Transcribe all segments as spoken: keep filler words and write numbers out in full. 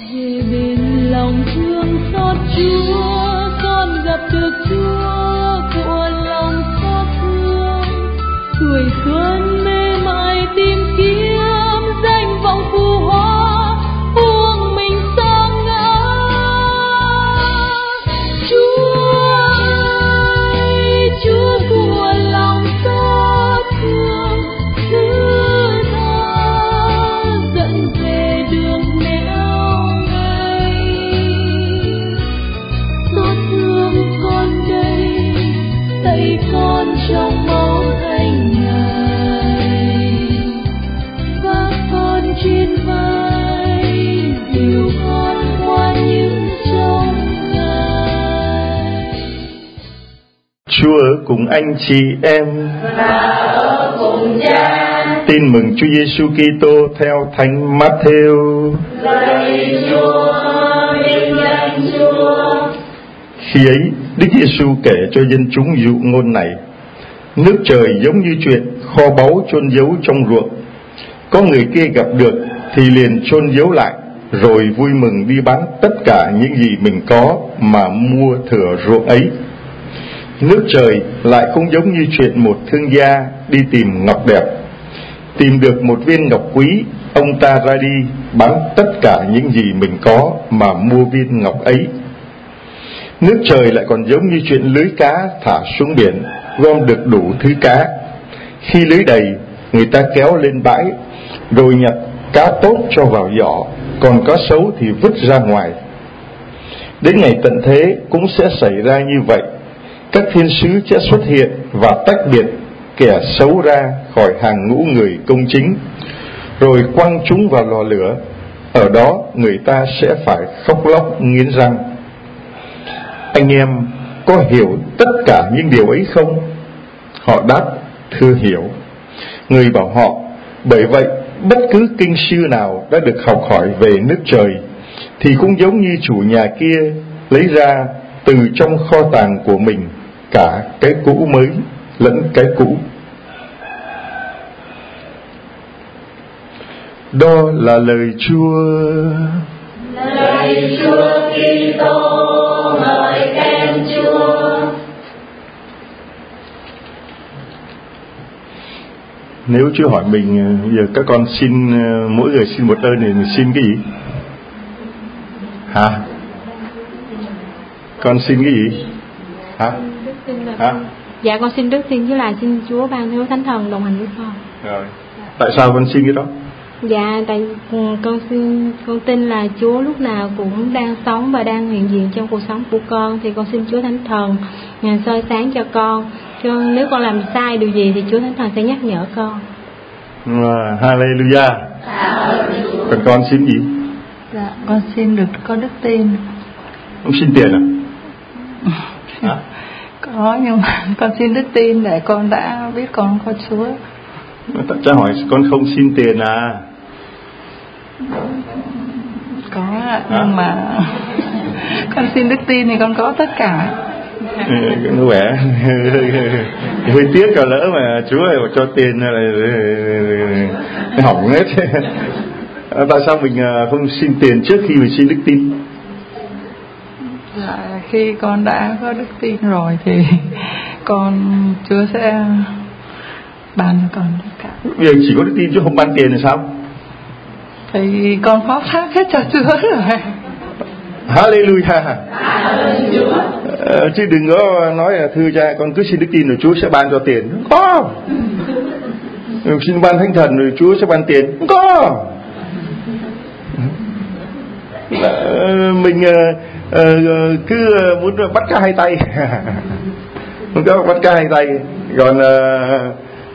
Thề bên lòng thương xót Chúa, con gặp được Chúa của lòng xót thương. Tuổi xuân mê mải tìm kiếm danh vọng phù hoa, buông mình sa ngã. Chúa ơi, Chúa của lòng xót thương, thứ tha dẫn về đường nẻo ngay. Xót thương con đây, tay con trong máu thanh Ngài, vác con trên vai, dìu con qua những trong Ngài. Chúa ở cùng anh chị em và ở cùng Cha. Tin mừng Chúa Giêsu Kitô theo Thánh Matthew. Lạy Chúa, vinh danh Chúa. Khi ấy, Đức Giêsu kể cho dân chúng dụ ngôn này: nước trời giống như chuyện kho báu chôn giấu trong ruộng. Có người kia gặp được thì liền chôn giấu lại, rồi vui mừng đi bán tất cả những gì mình có mà mua thửa ruộng ấy. Nước trời lại cũng giống như chuyện một thương gia đi tìm ngọc đẹp. Tìm được một viên ngọc quý, ông ta ra đi bán tất cả những gì mình có mà mua viên ngọc ấy. Nước trời lại còn giống như chuyện lưới cá thả xuống biển, gom được đủ thứ cá. Khi lưới đầy, người ta kéo lên bãi, rồi nhặt cá tốt cho vào giỏ, còn cá xấu thì vứt ra ngoài. Đến ngày tận thế cũng sẽ xảy ra như vậy. Các thiên sứ sẽ xuất hiện và tách biệt kẻ xấu ra khỏi hàng ngũ người công chính, rồi quăng chúng vào lò lửa. Ở đó người ta sẽ phải khóc lóc nghiến răng. Anh em có hiểu tất cả những điều ấy không? Họ đáp: thưa hiểu. Người bảo họ: bởi vậy bất cứ kinh sư nào đã được học hỏi về nước trời thì cũng giống như chủ nhà kia lấy ra từ trong kho tàng của mình cả cái cũ mới lẫn cái cũ. Đó là lời Chúa. Lạy Chúa Kitô, ngợi khen Chúa. Nếu Chúa hỏi mình giờ các con xin, mỗi người xin một ơn thì mình xin cái gì? Hả? Con xin cái gì? Hả? Hả? Dạ con xin Đức tin với là xin Chúa ban Thánh Thánh Thần đồng hành với con. Rồi. Tại sao con xin cái đó? Dạ tại con xin con tin là Chúa lúc nào cũng đang sống và đang hiện diện trong cuộc sống của con, thì con xin Chúa Thánh Thần ngài soi sáng cho con. Cho nếu con làm sai điều gì thì Chúa Thánh Thần sẽ nhắc nhở con. À, Hallelujah. Còn con xin gì? Dạ con xin được có đức tin. Ông xin tiền à? Hả? Có, nhưng mà con xin đức tin để con đã biết con có Chúa. Tại cha hỏi con không xin tiền à? Có ạ, nhưng mà con xin đức tin thì con có tất cả. Nó vẻ hơi tiếc cả, lỡ mà Chúa cho tiền là hỏng hết. Tại sao mình không xin tiền trước khi mình xin đức tin? Dạ, khi con đã có đức tin rồi thì con Chúa sẽ ban cho con tất cả. Bây giờ chỉ có đức tin chứ không ban tiền thì sao? Thì con phó thác hết cho Chúa rồi. Hallelujah. Ờ, chứ đừng có nói là thưa cha con cứ xin đức tin rồi Chúa sẽ ban cho tiền. Không có. Xin ban Thánh Thần rồi Chúa sẽ ban tiền. Không có. Ờ, mình ờ, cứ muốn bắt cá hai tay. Muốn có bắt cá hai tay. Còn ờ,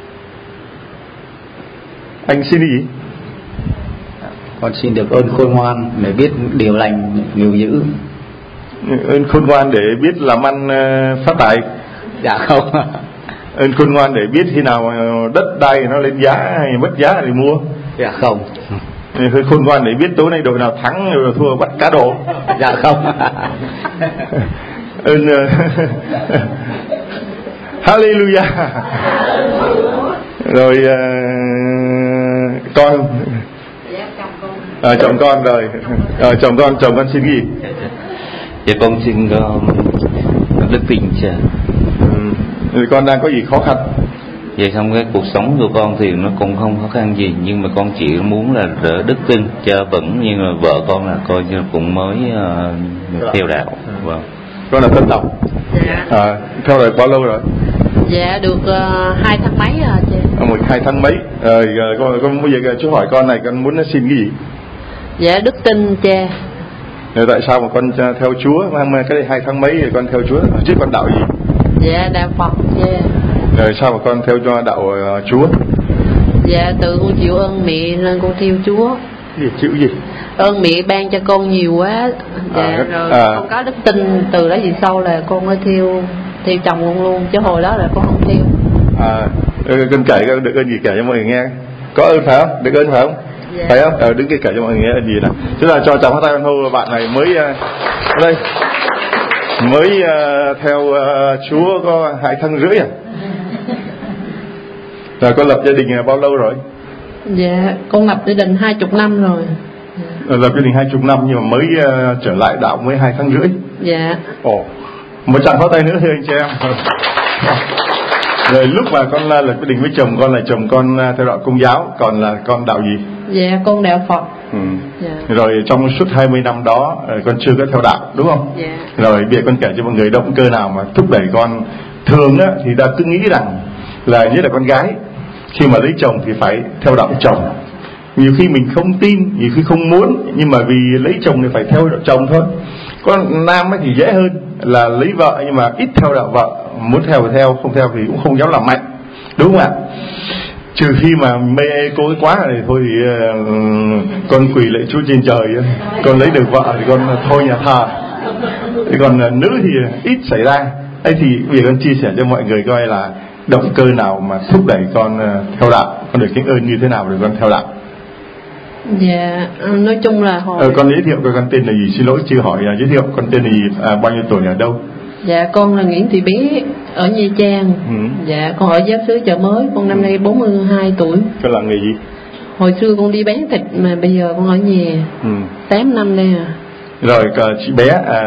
anh xin gì? Con xin được ơn khôn ngoan để biết điều lành điều dữ. Ơn khôn ngoan để biết làm ăn phát tài. Dạ không. Ơn khôn ngoan để biết khi nào đất đai nó lên giá hay mất giá thì mua. Dạ không. Hơi khôn ngoan để biết tối nay đội nào thắng rồi thua bắt cá độ. Dạ không. Ơn uh, Hallelujah. Rồi uh, con À, chồng con rồi. À, chồng con, chồng con xin gì? Dạ con xin uh, đức tin cha. Ừ. Con đang có gì khó khăn? Vậy xong cái cuộc sống của con thì nó cũng không khó khăn gì, nhưng mà con chỉ muốn là đỡ đức tin cho vững, nhưng mà vợ con là coi như cũng mới uh, theo đạo. Vâng. Con là tân tộc. Dạ. À, theo rồi bao lâu rồi? Dạ được uh, hai tháng mấy rồi chị. À, một hai tháng mấy. Rồi à, con con bây giờ chú hỏi con này, con muốn xin cái gì? Dạ đức tin cha. Rồi tại sao mà con theo Chúa? Mà cái này hai tháng mấy rồi con theo Chúa? Chứ con đạo gì? Dạ đạo Phật cha. Rồi sao mà con theo cho đạo uh, Chúa? Dạ từ con chịu ơn mẹ nên con theo Chúa. Gì chịu gì? Ơn mẹ ban cho con nhiều quá. Dạ à, rồi à. Con có đức tin, từ đó về sau là con mới theo theo chồng con luôn, chứ hồi đó là con không theo. À, con kể con được ơn gì kể cho mọi người nghe. Có ơn phải không? Được ơn phải không? Dạ. Phải không? Ờ, đứng kia kể cho mọi người nghe ơn gì nào. Tức là cho chồng hát tay con hô, bạn này mới uh, đây mới uh, theo uh, Chúa có hai tháng rưỡi à? Rồi con lập gia đình bao lâu rồi? Dạ con lập gia đình hai chục năm rồi. Rồi lập gia đình hai chục năm nhưng mà mới uh, trở lại đạo mới hai tháng rưỡi. Dạ. Ồ, một tràng pháo tay nữa thưa anh chị em. Rồi lúc mà con uh, lập gia đình với chồng con là chồng con uh, theo đạo Công giáo, còn là con đạo gì? Dạ con đạo Phật. Ừ. Dạ. Rồi trong suốt hai mươi năm đó con chưa có theo đạo đúng không? Dạ. Rồi bây giờ con kể cho mọi người động cơ nào mà thúc đẩy con. Thường á thì ta cứ nghĩ rằng là như là con gái khi mà lấy chồng thì phải theo đạo chồng. Nhiều khi mình không tin, nhiều khi không muốn, nhưng mà vì lấy chồng thì phải theo đạo chồng thôi. Con nam ấy thì dễ hơn là lấy vợ nhưng mà ít theo đạo vợ, muốn theo thì theo, không theo thì cũng không dám làm mạnh, đúng không ạ? Trừ khi mà mê cô ấy quá thì thôi thì uh, con quỳ lạy Chúa trên trời, con lấy được vợ thì con thôi nhà thờ. Thế còn uh, nữ thì ít xảy ra. Ấy thì bây giờ con chia sẻ cho mọi người coi là động cơ nào mà thúc đẩy con uh, theo đạo, con được cái ơn như thế nào để con theo đạo. Dạ nói chung là hồi ờ, con giới thiệu coi con tên là gì, xin lỗi chưa hỏi uh, giới thiệu con tên là gì, à, bao nhiêu tuổi, ở đâu? Dạ con là Nguyễn Thị Bé ở Nha Trang. Ừ. Dạ con ở Giáp Xứ Chợ Mới, con năm nay bốn mươi hai tuổi. Con làm nghề gì? Hồi xưa con đi bán thịt mà bây giờ con ở nhà. Ừ. tám năm đây à. Rồi chị Bé à,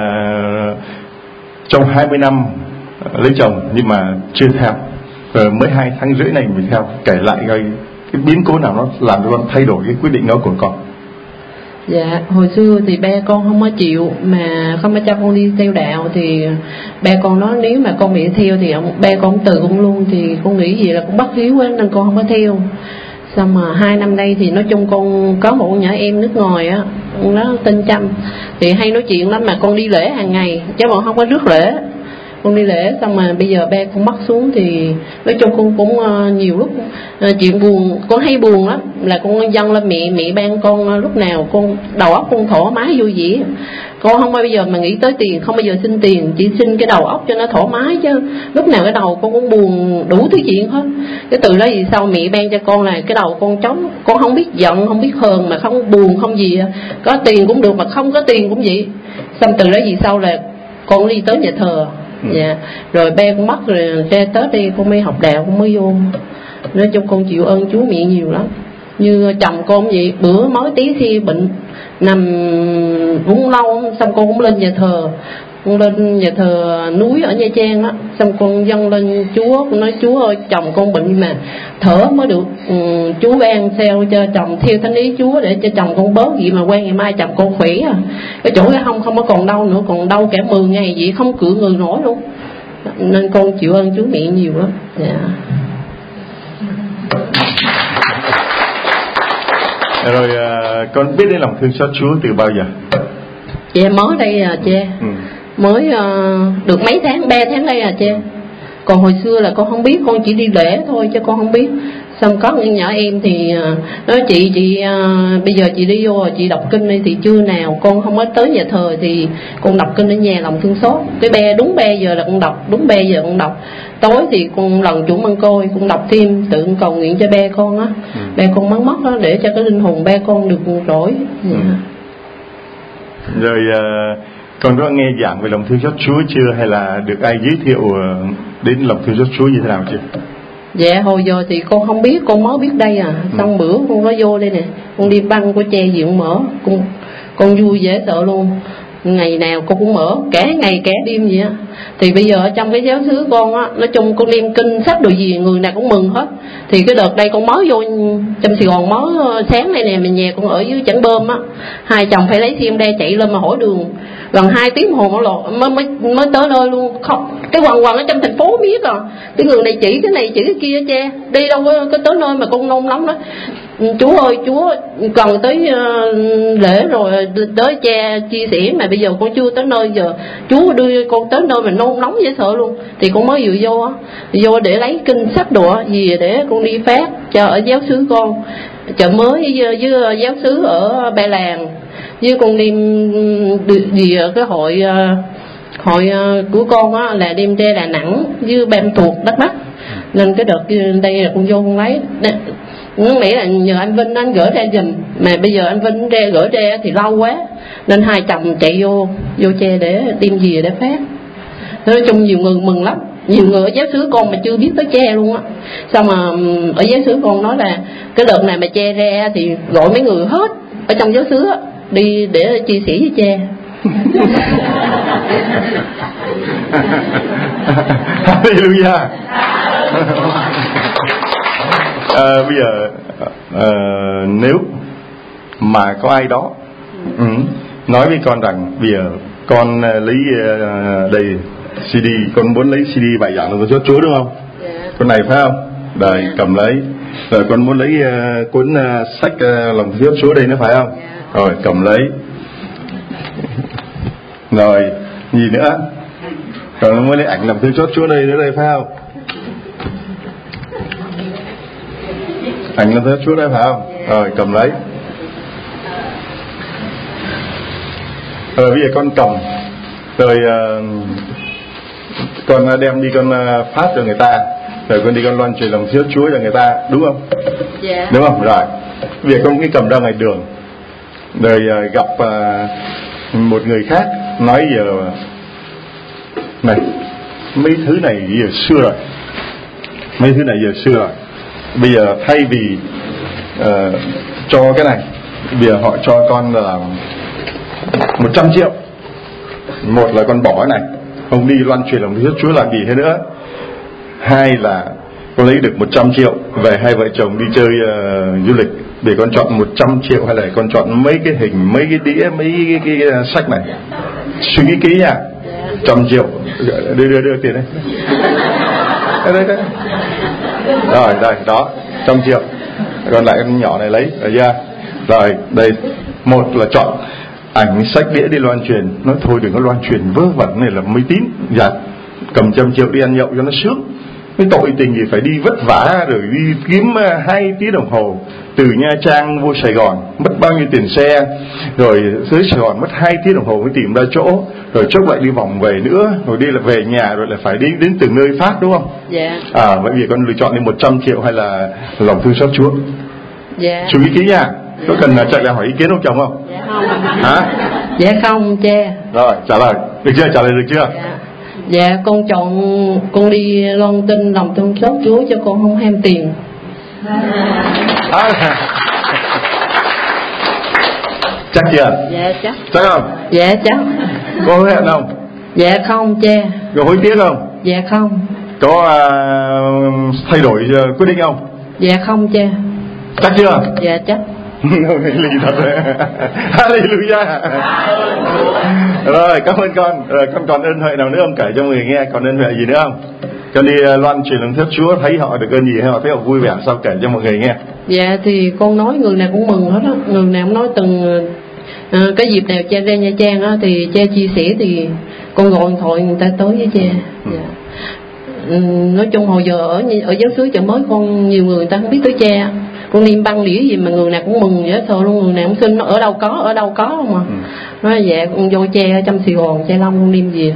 trong hai mươi năm lấy chồng nhưng mà chưa theo, rồi mới hai tháng rưỡi này mới theo, kể lại coi cái biến cố nào nó làm cho con thay đổi cái quyết định đó của con. Dạ hồi xưa thì ba con không có chịu mà không có cho con đi theo đạo, thì ba con nói nếu mà con bị theo thì ông ba con từ con luôn, thì con nghĩ gì là con bất hiếu quá nên con không có theo. Xong mà hai năm đây thì nói chung con có một nhỏ em nước ngoài á, nó tên Trâm thì hay nói chuyện lắm, mà con đi lễ hàng ngày chứ mà không có rước lễ. Con đi lễ xong mà bây giờ ba con bắt xuống thì nói chung con cũng uh, nhiều lúc uh, chuyện buồn, con hay buồn lắm là con dâng lên mẹ, mẹ ban con uh, lúc nào con đầu óc con thoải mái vui vẻ, con không bao giờ mà nghĩ tới tiền, không bao giờ xin tiền, chỉ xin cái đầu óc cho nó thoải mái, chứ lúc nào cái đầu con cũng buồn đủ thứ chuyện hết. Cái từ đó vì sao mẹ ban cho con là cái đầu con trống, con không biết giận, không biết hờn, mà không buồn không gì, có tiền cũng được mà không có tiền cũng vậy. Xong từ đó vì sau là con đi tới nhà thờ. Dạ, rồi ba con mất rồi ra Tết đi con mới học đạo, con mới vô. Nói chung con chịu ơn Chúa mẹ nhiều lắm. Như chồng con vậy, bữa mới tí khi bệnh nằm cũng lâu, xong con cũng lên nhà thờ, con lên nhà thờ núi ở Nha Trang á, xong con dâng lên Chúa, con nói Chúa ơi chồng con bệnh mà thở mới được, ừ, Chúa ban sao cho chồng theo thánh ý Chúa để cho chồng con bớt gì mà quan ngày mai chồng con khỏe à. Cái chỗ cái hông không có còn đau nữa, còn đau cả mười ngày vậy không cựa người nổi luôn, nên con chịu ơn Chúa mẹ nhiều lắm. Dạ. Rồi uh, con biết đến lòng thương xót Chúa từ bao giờ? Dạ mới đây à cha. Ừ. Mới uh, được mấy tháng, ba tháng đây à cha. Còn hồi xưa là con không biết, con chỉ đi lễ thôi chứ con không biết. Xong có những nhỏ em thì uh, nói chị chị uh, bây giờ chị đi vô chị đọc kinh đi, thì chưa nào con không có tới nhà thờ thì con đọc kinh ở nhà lòng thương xót. Cái be đúng ba giờ là con đọc, đúng ba giờ con đọc. Tối thì con lần chủ măng côi con đọc thêm, tự cầu nguyện cho ba con á, ừ. ba con mất mất đó, để cho cái linh hồn ba con được rỗi. Dạ. Ừ. Rồi uh, con có nghe giảng về lòng thương xót Chúa chưa, hay là được ai giới thiệu đến lòng thương xót Chúa như thế nào chưa? Dạ hồi giờ thì con không biết, con mới biết đây à. Xong ừ. bữa con có vô đây nè, con đi băng của che gì cũng mở, con con vui dễ sợ luôn, ngày nào con cũng mở, cả ngày cả đêm vậy á. Thì bây giờ ở trong cái giáo xứ con á, nói chung con đem kinh sách đồ gì người nào cũng mừng hết. Thì cái đợt đây con mới vô trong Sài Gòn, mới sáng nay nè, mình nhà con ở dưới Trảng Bơm á, hai chồng phải lấy xe đe chạy lên mà hỏi đường gần hai tiếng hồ mới mới mới tới nơi luôn. Không, cái quằn quằn ở trong thành phố biết rồi, cái người này chỉ cái này chỉ cái kia che, đi đâu có, có tới nơi mà con nôn lắm đó. Chú ơi, Chúa cần tới uh, lễ rồi tới cha chia sẻ, mà bây giờ con chưa tới nơi, giờ Chúa đưa con tới nơi mà nôn nóng dễ sợ luôn. Thì con mới vừa vô á, vô để lấy kinh sách đồ gì để con đi phát cho ở giáo xứ con, chợ mới với, với giáo xứ ở Ba Làng, với con đem gì cái hội hội của con á là đem ra Đà Nẵng với Ban Thuộc Đắk Lắk. Nên cái đợt đây là con vô con lấy, muốn nghĩ là nhờ anh Vinh anh gửi ra giùm, mà bây giờ anh Vinh ra gửi ra thì lâu quá, nên hai chồng chạy vô vô che để đem gì để phát. Nói chung nhiều người mừng lắm, nhiều người ở giáo xứ con mà chưa biết tới che luôn á. Xong mà ở giáo xứ con nói là cái đợt này mà che ra thì gọi mấy người hết ở trong giáo xứ á đi để chia sẻ với che. Hallelujah. À, bây giờ à, nếu mà có ai đó ừ, nói với con rằng bây giờ con lấy uh, đây xê đê, con muốn lấy xê đê bài giảng của Chúa đúng không? Yeah. Con này phải không? Đây cầm lấy. Rồi con muốn lấy uh, cuốn uh, sách uh, lòng Chúa Chúa đây nữa phải không? Yeah. Rồi cầm lấy. Rồi gì nữa? Còn muốn lấy ảnh lòng Chúa Chúa đây nữa đây phải không? Ảnh lòng Chúa Chúa đây phải không? Rồi cầm lấy. Rồi bây giờ con cầm, rồi uh, con đem đi con uh, phát cho người ta, rồi con đi con loan truyền lòng Chúa Chúa cho người ta, đúng không? Dạ. Đúng không? Rồi bây giờ con cứ cầm ra ngoài đường, rồi uh, gặp uh, một người khác nói giờ này mấy thứ này giờ xưa rồi, mấy thứ này giờ xưa rồi, bây giờ thay vì uh, cho cái này, bây giờ họ cho con là một trăm triệu. Một là con bỏ cái này, không đi loan truyền lòng Chúa Chúa làm gì thế nữa. Hai là con lấy được một trăm triệu về hai vợ chồng đi chơi uh, du lịch. Để con chọn một trăm triệu hay là con chọn mấy cái hình, mấy cái đĩa, mấy cái, cái, cái, cái sách này. Suy nghĩ kỹ nha. Trăm triệu. Đưa đưa đưa tiền đây. Đây đây đây. Rồi đây đó, trăm triệu. Còn lại con nhỏ này lấy, rồi ra. Rồi đây, một là chọn ảnh sách đĩa đi loan truyền. Nói thôi đừng có loan truyền vớ vẩn này là mê tín. Dạ, cầm trăm triệu đi ăn nhậu cho nó sướng. Cái tội tình gì phải đi vất vả rồi đi kiếm hai tiếng đồng hồ từ Nha Trang vô Sài Gòn, mất bao nhiêu tiền xe, rồi tới Sài Gòn mất hai tiếng đồng hồ mới tìm ra chỗ, rồi chốc lại đi vòng về nữa, rồi đi là về nhà, rồi lại phải đi đến từng nơi phát, đúng không? Dạ. À vậy vì con lựa chọn đi một trăm triệu hay là lòng thương xót Chúa? Dạ. Chú ý kỹ nha. Có cần là chạy lại hỏi ý kiến ông chồng không? Dạ không. Hả? Dạ không che. Rồi trả lời được chưa? Trả lời được chưa? Dạ. Dạ con chọn con đi loan tin lòng thương xót Chúa cho con không ham tiền. À. Chắc chưa? Dạ chắc. Chắc không? Dạ chắc. Có hối hận không? Dạ không che. Có hối tiếc không? Dạ không. Có uh, thay đổi uh, quyết định không? Dạ không che. Chắc chưa? Dạ chắc. Lì thật rồi. Hallelujah. Rồi cảm ơn con. Rồi con còn ơn huệ nào nữa không, kể cho người nghe? Còn ơn huệ gì nữa không? Con đi uh, loan truyền lòng Thiên Chúa thấy họ được ơn gì hay họ thấy họ vui vẻ sao, kể cho mọi người nghe. Dạ thì con nói người nào cũng mừng hết á, người nào cũng nói từng uh, cái dịp nào cha ra Nha Trang á thì cha chia sẻ thì con gọi điện thoại người ta tới với cha. Ừ. Dạ. Ừ, nói chung hồi giờ ở ở giáo xứ chợ mới con nhiều người người ta không biết tới cha, con niệm băng đĩa gì mà người nào cũng mừng dễ sợ luôn, người nào cũng xin nó ở đâu có ở đâu có không mà. Ừ. Nói dạ con vô cha ở trong Sài Gòn cha Long con niệm gì.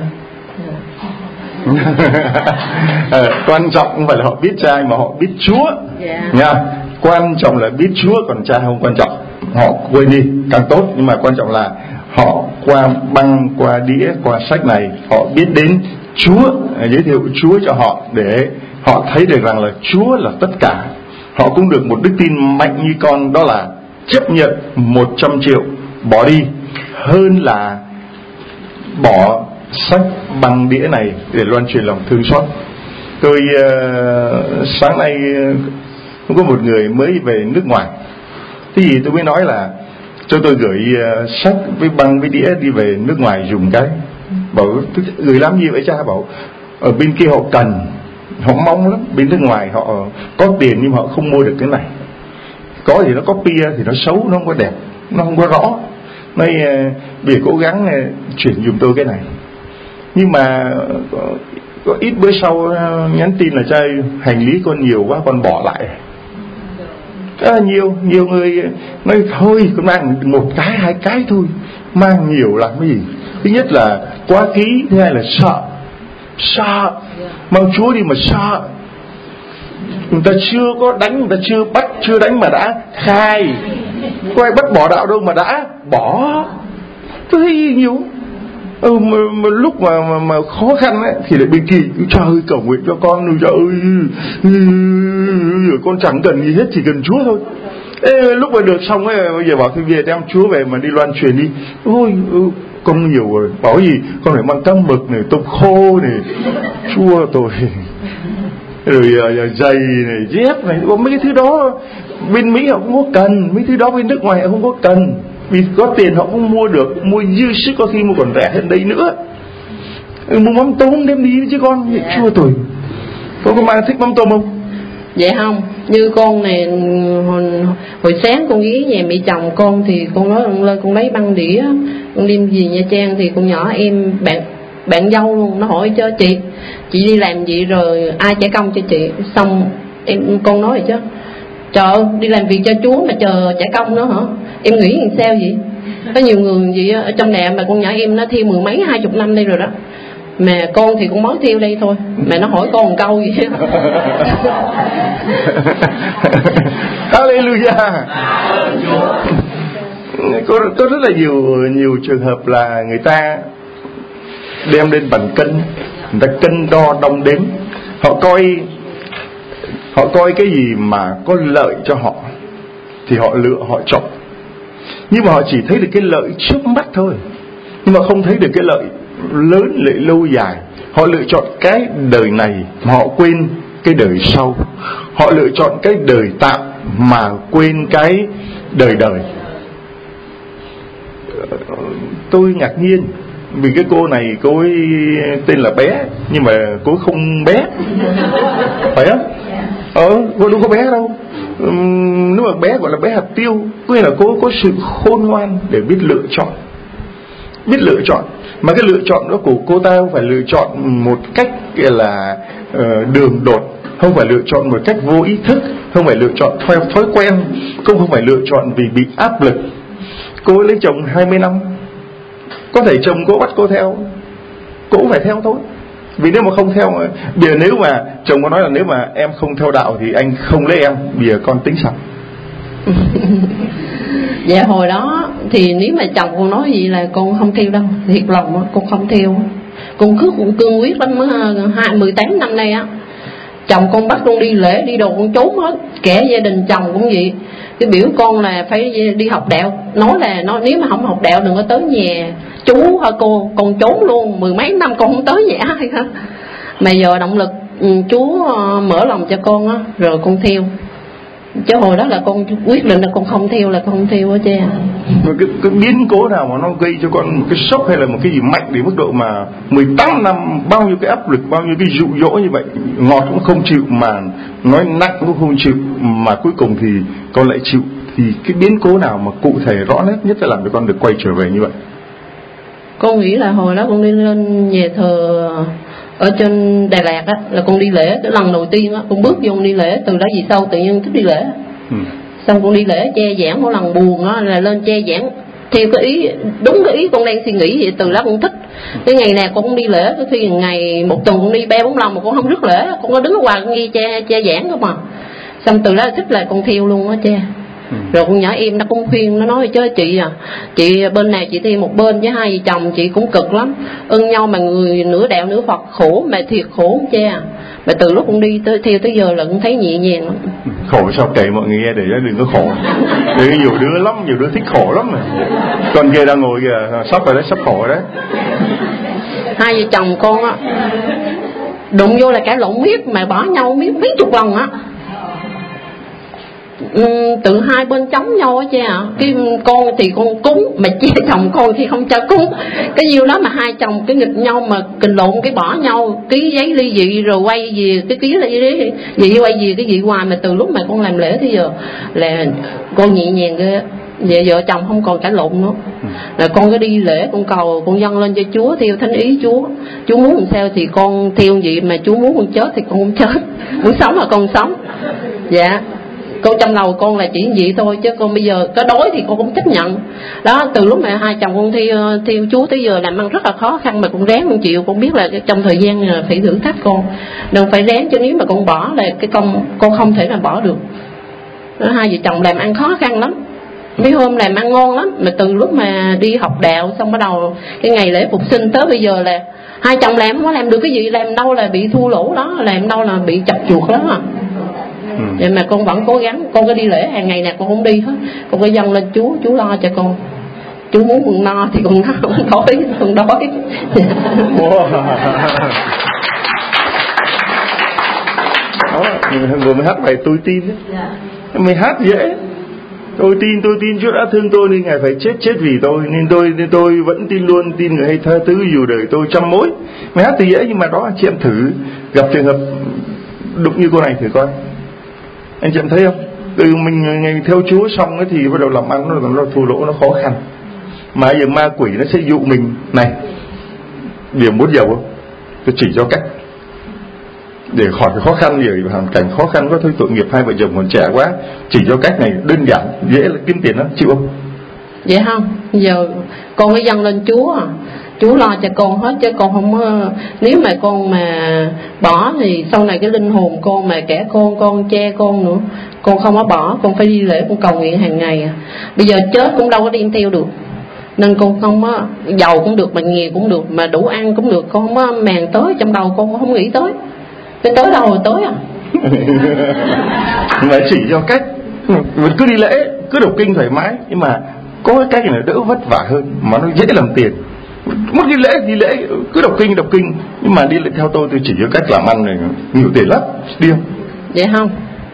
À, quan trọng không phải là họ biết cha mà họ biết Chúa. Yeah. Nha. Quan trọng là biết Chúa, còn cha không quan trọng. Họ quên đi càng tốt, nhưng mà quan trọng là họ qua băng, qua đĩa, qua sách này họ biết đến Chúa, giới thiệu Chúa cho họ để họ thấy được rằng là Chúa là tất cả. Họ cũng được một đức tin mạnh như con, đó là chấp nhận một trăm triệu bỏ đi hơn là bỏ sách băng đĩa này để loan truyền lòng thương xót. Tôi uh, sáng nay uh, có một người mới về nước ngoài, thế thì tôi mới nói là cho tôi gửi uh, sách với băng với đĩa đi về nước ngoài dùng cái. Bảo gửi làm gì vậy cha? Bảo ở bên kia họ cần, họ mong lắm, bên nước ngoài họ có tiền nhưng họ không mua được cái này. Có thì nó copy thì nó xấu, nó không có đẹp, nó không có rõ. Nói vì cố gắng chuyển giùm tôi cái này. Nhưng mà có, có ít bữa sau nhắn tin là trai hành lý con nhiều quá con bỏ lại. À, nhiều nhiều người nói thôi con mang một cái hai cái thôi, mang nhiều làm cái gì. Thứ nhất là quá ký, thứ hai là sợ sợ mang Chúa đi mà sợ. Người ta chưa có đánh, người ta chưa bắt, chưa đánh mà đã khai. Có ai bắt bỏ đạo đâu mà đã bỏ. Tôi thấy nhiều ừ, mà, mà lúc mà, mà, mà khó khăn ấy, thì lại bên kia trời ơi cầu nguyện cho con, trời ơi con chẳng cần gì hết, chỉ cần Chúa thôi. Ê, lúc mà được xong ấy, bây giờ bảo thôi về đem Chúa về mà đi loan truyền đi. Ôi ừ, con nhiều rồi, bảo gì con phải mang cá mực này, tôm khô này, chua tôi rồi giày này, dép này, mấy cái thứ đó bên Mỹ họ không có cần, mấy thứ đó bên nước ngoài họ không có cần, vì có tiền họ không mua được, mua dư sức, có khi mua còn rẻ hơn đây nữa. Ừ, mua mắm tôm đem đi chứ con, vậy chua tôi. Con có mang thích mắm tôm không? Dạ không, như con này hồi, hồi sáng con ghé nhà mẹ chồng con thì con nói con lên con lấy băng đĩa, con đem về Nha Trang thì con nhỏ em bạn bạn dâu luôn, nó hỏi cho chị chị đi làm gì rồi ai trả công cho chị. Xong em con nói vậy chứ trời ơi, đi làm việc cho Chúa mà chờ trả công nữa hả? Em nghĩ làm sao vậy? Có nhiều người gì ở trong này mà con nhỏ em nó thiêu mười mấy hai chục năm đây rồi đó, mà con thì cũng mới thiêu đây thôi, mà nó hỏi con một câu gì Hallelujah. Có, có rất là nhiều nhiều trường hợp là người ta đem lên bàn cân, người ta cân đo đong đếm, họ coi họ coi cái gì mà có lợi cho họ thì họ lựa, họ chọn. Nhưng mà họ chỉ thấy được cái lợi trước mắt thôi, nhưng mà không thấy được cái lợi lớn lợi lâu dài. Họ lựa chọn cái đời này mà họ quên cái đời sau. Họ lựa chọn cái đời tạm mà quên cái đời đời. Tôi ngạc nhiên vì cái cô này, cô ấy tên là bé nhưng mà cô ấy không bé, phải không? Ờ, cô đâu có bé đâu. Uhm, nếu mà bé gọi là bé hạt tiêu, có nghĩa là cô có sự khôn ngoan để biết lựa chọn, biết lựa chọn. Mà cái lựa chọn đó của cô ta không phải lựa chọn một cách là uh, đường đột, không phải lựa chọn một cách vô ý thức, không phải lựa chọn theo thói quen, cũng không phải lựa chọn vì bị áp lực. Cô ấy lấy chồng hai mươi năm, có thể chồng cô bắt cô theo, cô cũng phải theo thôi. Vì nếu mà không theo, bây giờ nếu mà chồng có nói là nếu mà em không theo đạo thì anh không lấy em, bây giờ con tính sao? Dạ hồi đó thì nếu mà chồng con nói gì là con không theo đâu, thiệt lòng á, con không theo. Con cứ cũng cương quyết lắm, hai mười tám năm nay á, chồng con bắt con đi lễ đi đồ con trốn hết, kẻ gia đình chồng cũng vậy. Cái biểu con là phải đi học đạo, nói là nó nếu mà không học đạo đừng có tới nhà chú hả cô, con trốn luôn, mười mấy năm con không tới nhà ai hết. Mà giờ động lực chú mở lòng cho con á, rồi con theo. Chứ hồi đó là con quyết định là con không theo là con không theo á cha. Cái, cái biến cố nào mà nó gây cho con một cái sốc hay là một cái gì mạnh đến mức độ mà mười tám năm bao nhiêu cái áp lực, bao nhiêu cái dụ dỗ như vậy, ngọt cũng không chịu mà nói nặng cũng không chịu, mà cuối cùng thì con lại chịu, thì cái biến cố nào mà cụ thể rõ nét nhất là làm cho con được quay trở về như vậy? Con nghĩ là hồi đó con đi lên nhà thờ ở trên Đà Lạt á, là con đi lễ cái lần đầu tiên á, con bước vô con đi lễ, từ đó vì sau tự nhiên thích đi lễ. Ừ. Xong con đi lễ che giảng, mỗi lần buồn á là lên che giảng theo cái ý, đúng cái ý con đang suy nghĩ vậy, từ đó con thích. Cái ngày nào con cũng đi lễ, cái khi ngày một tuần con đi ba bốn lần mà con không rước lễ, con có đứng ở ngoài con nghe che che giảng không mà. Xong từ đó thích là con theo luôn á cha. Ừ. Rồi con nhỏ em nó cũng khuyên, nó nói chứ chị à, chị bên này chị thi một bên với hai vợ chồng chị cũng cực lắm, ưng nhau mà người nửa đạo nửa Phật khổ, mà thiệt khổ cha. Mà từ lúc con đi tới theo tới giờ là con thấy nhẹ nhàng lắm. Khổ sao kể mọi người nghe để đừng có khổ. Để nhiều đứa lắm, nhiều đứa thích khổ lắm mà. Con kia đang ngồi kìa, sắp rồi đấy, sắp khổ rồi đấy. Hai vợ chồng con á đụng vô là cãi lộn miết, mà bỏ nhau miết mấy chục lần á. Ừ, tự hai bên chống nhau á cha ạ. Cái con thì con cúng, mà cha chồng con thì không cho cúng. Cái nhiêu đó mà hai chồng cái nghịch nhau mà kình lộn cái bỏ nhau, ký giấy ly dị rồi quay về cái ký ly dị quay về cái dị hoài. Mà từ lúc mà con làm lễ tới giờ là con nhẹ nhàng ghê. Vậy vợ chồng không còn cãi lộn nữa. Là con có đi lễ, con cầu, con dâng lên cho Chúa theo thánh ý Chúa. Chúa muốn làm sao thì con theo vậy, mà Chúa muốn con chết thì con không chết, muốn sống là con sống. Dạ con trong đầu con là chỉ vậy thôi, chứ con bây giờ có đói thì con cũng chấp nhận. Đó, từ lúc mà hai chồng con theo theo Chúa tới giờ làm ăn rất là khó khăn, mà con ráng con chịu. Con biết là trong thời gian là phải thử thách con, đừng phải ráng, chứ nếu mà con bỏ là cái công con không thể nào bỏ được. Đó, hai vợ chồng làm ăn khó khăn lắm. Mấy hôm làm ăn ngon lắm, mà từ lúc mà đi học đạo xong bắt đầu cái ngày lễ phục sinh tới bây giờ là hai chồng làm không có làm được cái gì, làm đâu là bị thua lỗ đó, làm đâu là bị chập chuột đó à. Ừ. Vậy mà con vẫn cố gắng, con có đi lễ hàng ngày nè, con không đi hết, con có dâng lên Chúa, Chúa lo cho con. Chúa muốn con no thì con no, không đói con đói. Wow. Đó, vừa mới hát bài tôi tin đấy. Yeah. Mày hát dễ. Tôi tin, tôi tin Chúa đã thương tôi nên Ngài phải chết chết vì tôi, nên tôi nên tôi vẫn tin luôn, tin người hay tha thứ dù đời tôi trăm mối. Mày hát thì dễ, nhưng mà đó chị em thử gặp trường hợp đụng như cô này thử coi. Anh chị em thấy không? Từ mình ngày theo Chúa xong ấy thì bắt đầu làm ăn nó, nó thua lỗ, nó khó khăn. Mà giờ ma quỷ nó sẽ dụ mình này, điểm muốn giàu không? Tôi chỉ cho cách để khỏi cái khó khăn gì, hoàn cảnh khó khăn có thôi, tội nghiệp hai vợ chồng còn trẻ quá, chỉ cho cách này đơn giản dễ là kiếm tiền đó, chịu không? Vậy không? Giờ con phải dâng lên Chúa à. Chúa lo cho con hết, chứ con không có, nếu mà con mà bỏ thì sau này cái linh hồn con mà kẻ con con che con nữa, con không có bỏ, con phải đi lễ, con cầu nguyện hàng ngày à. Bây giờ chết cũng đâu có đi theo được, nên con không có, giàu cũng được mà nghèo cũng được, mà đủ ăn cũng được, con không có màng tới, trong đầu con cũng không nghĩ tới cái tới đâu rồi tới à. Mà chỉ cho cách mình cứ đi lễ, cứ đọc kinh thoải mái, nhưng mà có cái cách này đỡ vất vả hơn mà nó dễ làm tiền. Muốn đi lễ đi lễ, cứ đọc kinh đọc kinh, nhưng mà đi lễ theo tôi tôi chỉ cho cách làm ăn này nhiều tiền lắm, đi không? Vậy không?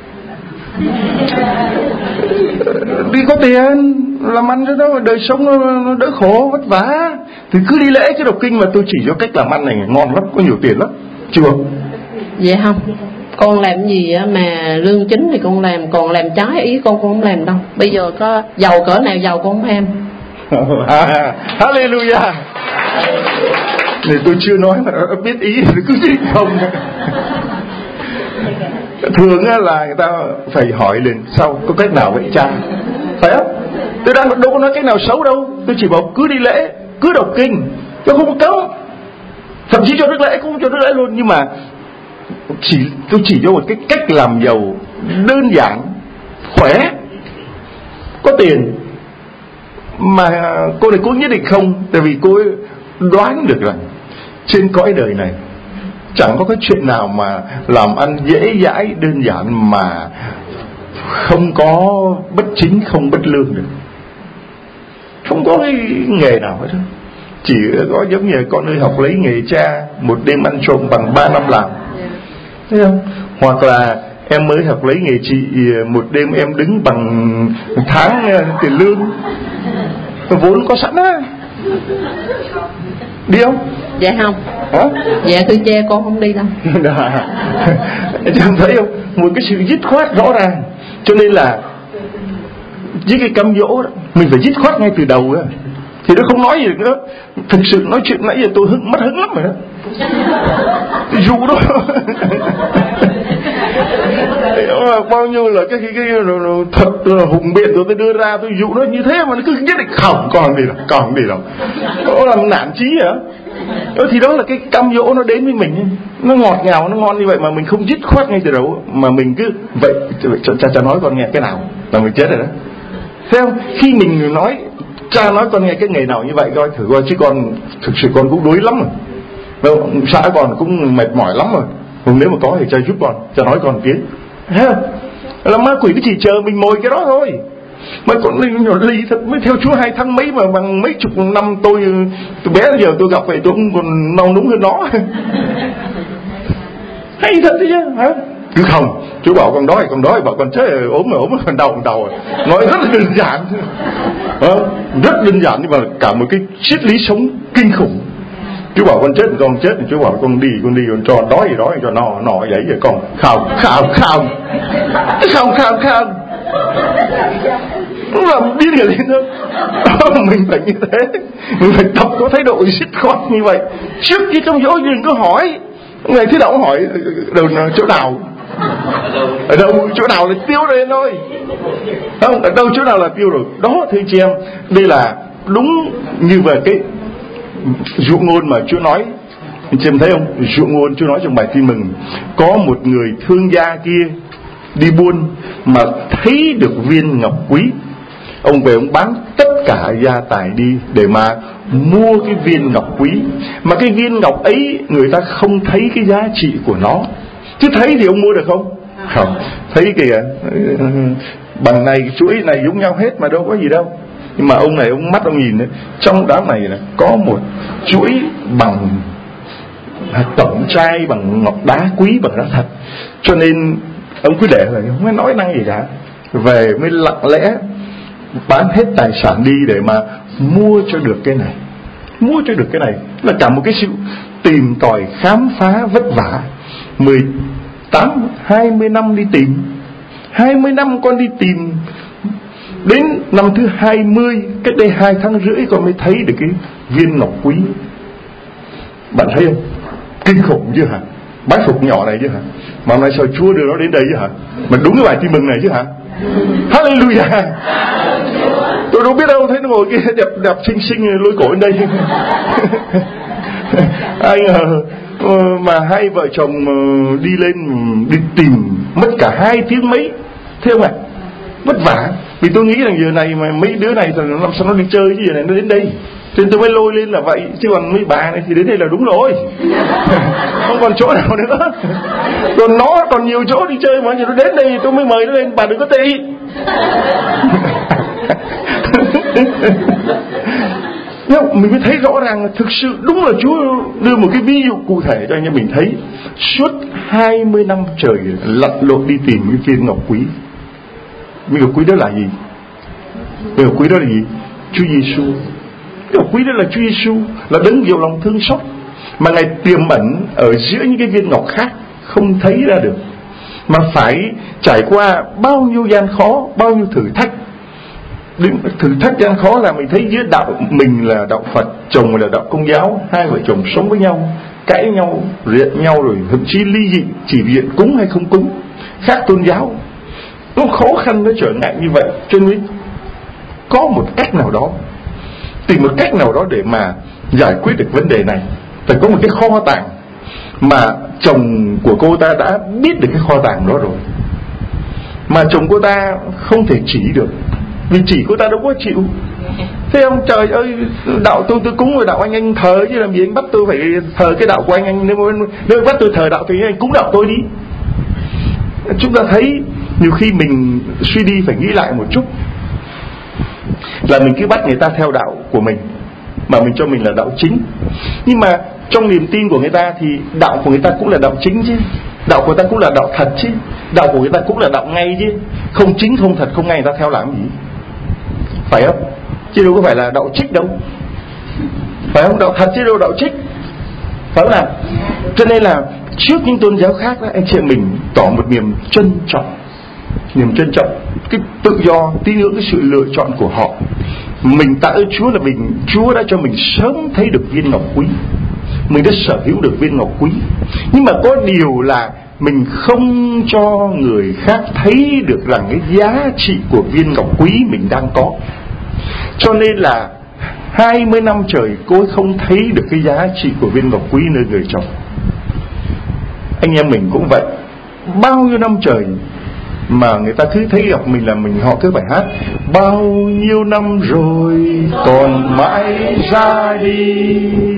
Đi có tiền làm ăn cho nó đời sống nó, nó đỡ khổ vất vả, thì cứ đi lễ cứ đọc kinh, mà tôi chỉ cho cách làm ăn này ngon lắm, có nhiều tiền lắm, chưa? Vậy không? Con làm gì mà lương chính thì con làm, còn làm trái ý con con không làm đâu. Bây giờ có giàu cỡ nào giàu con không ham. Hallelujah. Này tôi chưa nói mà đã biết ý thì cứ gì không. Thường là người ta phải hỏi liền sau có cách nào vậy cha, phải không? Tôi đang đâu có nói cách nào xấu đâu, tôi chỉ bảo cứ đi lễ, cứ đọc kinh, tôi không có cấm, thậm chí cho đức lễ cũng cho đức lễ luôn, nhưng mà chỉ tôi chỉ cho một cái cách làm giàu đơn giản, khỏe, có tiền. Mà cô này cô nhất định không, tại vì cô ấy đoán được rằng trên cõi đời này chẳng có cái chuyện nào mà làm ăn dễ dãi đơn giản mà không có bất chính, không bất lương được. Không có cái nghề nào hết. Chỉ có giống như con ơi học lấy nghề cha, một đêm ăn trộm bằng ba năm làm, thấy không? Hoặc là em mới học lấy nghề chị, một đêm em đứng bằng tháng tiền lương, vốn có sẵn á. Đi không? Dạ không. Hả? Dạ thưa cha con không đi đâu. Chẳng thấy không? Một cái sự dứt khoát rõ ràng. Cho nên là với cái cam dỗ đó, mình phải dứt khoát ngay từ đầu á, thì nó không nói gì nữa. Thực sự nói chuyện nãy giờ tôi hứng, mất hứng lắm rồi đó. Dụ đó. Bao nhiêu là cái cái, cái, cái thật là hùng biện rồi tôi đưa ra, tôi dụ nó như thế mà nó cứ nhất định không còn gì đâu, còn gì đâu. Nó làm nản chí hả? Đó, thì đó là cái cam dỗ nó đến với mình, nó ngọt ngào, nó ngon như vậy mà mình không dứt khoát ngay từ đầu, mà mình cứ vậy. Cha cha nói con nghe cái nào là mình chết rồi đó. Thấy không? Khi mình nói cha nói con nghe cái nghề nào như vậy coi thử coi, chứ con thực sự con cũng đuối lắm rồi, xã con cũng mệt mỏi lắm rồi. Nếu mà có thì cha giúp con, cha nói con tiếng. Thấy không? Là ma quỷ nó chỉ chờ mình mồi cái đó thôi. Mà con ly nhỏ ly thật mới theo Chúa hai tháng mấy mà bằng mấy chục năm tôi tôi bé giờ tôi gặp vậy tôi cũng còn nâu núng hơn nó. Hay thật đấy chứ hả? Cứ không, Chúa bảo con đói, con đói, bảo con chết ốm mà ốm còn đau còn đau. Nói rất là đơn giản, à, rất đơn giản nhưng mà cả một cái triết lý sống kinh khủng. Chúa bảo con chết thì con chết, thì Chúa bảo con đi, con đi, con cho đói thì đói, cho no no vậy rồi con không không không không không không nó làm điên cả lên thôi. Mình phải như thế, mình phải tập có thái độ dứt khoát như vậy. Trước khi trong dỗ đừng có hỏi ngày thứ nào hỏi đâu chỗ nào, ở đâu chỗ nào là tiêu rồi thôi, không ở đâu chỗ nào là tiêu rồi đó. Thưa chị em, đây là đúng như về cái dụ ngôn mà Chúa nói. Chị em thấy không? Dụ ngôn Chúa nói trong bài tin mừng, có một người thương gia kia đi buôn mà thấy được viên ngọc quý, ông về ông bán tất cả gia tài đi để mà mua cái viên ngọc quý. Mà cái viên ngọc ấy người ta không thấy cái giá trị của nó, chứ thấy thì ông mua được không? Không, thấy kìa, bằng này chuỗi này giống nhau hết mà đâu có gì đâu. Nhưng mà ông này ông mắt ông nhìn đấy, trong đám này là có một chuỗi bằng tổng trai, bằng ngọc đá quý, bằng đá thật. Cho nên ông cứ để rồi không có nói năng gì cả, về mới lặng lẽ bán hết tài sản đi để mà mua cho được cái này, mua cho được cái này. Là cả một cái sự tìm tòi khám phá vất vả. Mười tám hai mươi năm đi tìm, hai mươi năm con đi tìm, đến năm thứ hai mươi, cách đây hai tháng rưỡi con mới thấy được cái viên ngọc quý. Bạn thấy không? Kinh khủng chứ hả? Bái phục nhỏ này chứ hả? Mà hôm nay sao Chúa đưa nó đến đây chứ hả? Mà đúng cái bài tin mừng này chứ hả? Hallelujah. Tôi đâu biết đâu, thấy nó ngồi kia đẹp đẹp xinh xinh lôi cổ lên đây. Ai ngờ mà hai vợ chồng đi lên đi tìm mất cả hai tiếng mấy, thấy không ạ? Vất vả. Vì tôi nghĩ rằng giờ này mà mấy đứa này thì làm sao nó đi chơi chứ, giờ này nó đến đây, cho nên tôi mới lôi lên là vậy. Chứ còn mấy bà này thì đến đây là đúng rồi. Không còn chỗ nào nữa. Còn nó còn nhiều chỗ đi chơi mà giờ nó đến đây tôi mới mời nó lên. Bà đừng có tị. Mình mới thấy rõ ràng là thực sự đúng là Chúa đưa một cái ví dụ cụ thể cho anh em mình thấy. Suốt hai mươi năm trời lặn lội đi tìm cái viên ngọc quý. Viên ngọc quý đó là gì? Viên ngọc quý đó là gì? Chúa Giêsu. Viên ngọc quý đó là Chúa Giêsu, là đấng nhiều lòng thương xót, mà Ngài tiềm ẩn ở giữa những cái viên ngọc khác không thấy ra được, mà phải trải qua bao nhiêu gian khó, bao nhiêu thử thách. Thử thách gian khó là mình thấy giữa đạo mình là đạo Phật, chồng là đạo Công giáo, hai vợ chồng sống với nhau, cãi nhau, riện nhau, rồi thậm chí ly dị chỉ vì cúng hay không cúng, khác tôn giáo. Nó khó khăn, nó trở ngại như vậy, cho nên có một cách nào đó, tìm một cách nào đó để mà giải quyết được vấn đề này. Phải có một cái kho tàng mà chồng của cô ta đã biết được cái kho tàng đó rồi, mà chồng cô ta không thể chỉ được, vì chỉ cô ta đâu có chịu. Thế ông trời ơi, đạo tôi tôi cúng rồi đạo anh anh thờ chứ làm gì anh bắt tôi phải thờ cái đạo của anh anh, nếu nếu bắt tôi thờ đạo thì anh cúng đạo tôi đi. Chúng ta thấy nhiều khi mình suy đi phải nghĩ lại một chút, là mình cứ bắt người ta theo đạo của mình mà mình cho mình là đạo chính. Nhưng mà trong niềm tin của người ta thì đạo của người ta cũng là đạo chính chứ, đạo của người ta cũng là đạo thật chứ, đạo của người ta cũng là đạo ngay chứ. Không chính không thật không ngay người ta theo làm gì, phải không? Chứ đâu có phải là đạo trích đâu, phải không? Đạo thật chứ đâu đạo trích, phải không nào? Cho nên là trước những tôn giáo khác đó, anh chị em mình tỏ một niềm trân trọng, niềm trân trọng cái tự do, tín ngưỡng cái sự lựa chọn của họ. Mình tạ ơn Chúa là mình Chúa đã cho mình sớm thấy được viên ngọc quý, mình đã sở hữu được viên ngọc quý. Nhưng mà có điều là mình không cho người khác thấy được rằng cái giá trị của viên ngọc quý mình đang có. Cho nên là hai mươi năm trời cô ấy không thấy được cái giá trị của viên ngọc quý nơi người chồng. Anh em mình cũng vậy, bao nhiêu năm trời mà người ta cứ thấy gặp mình là mình họ cứ bài hát bao nhiêu năm rồi còn mãi ra đi,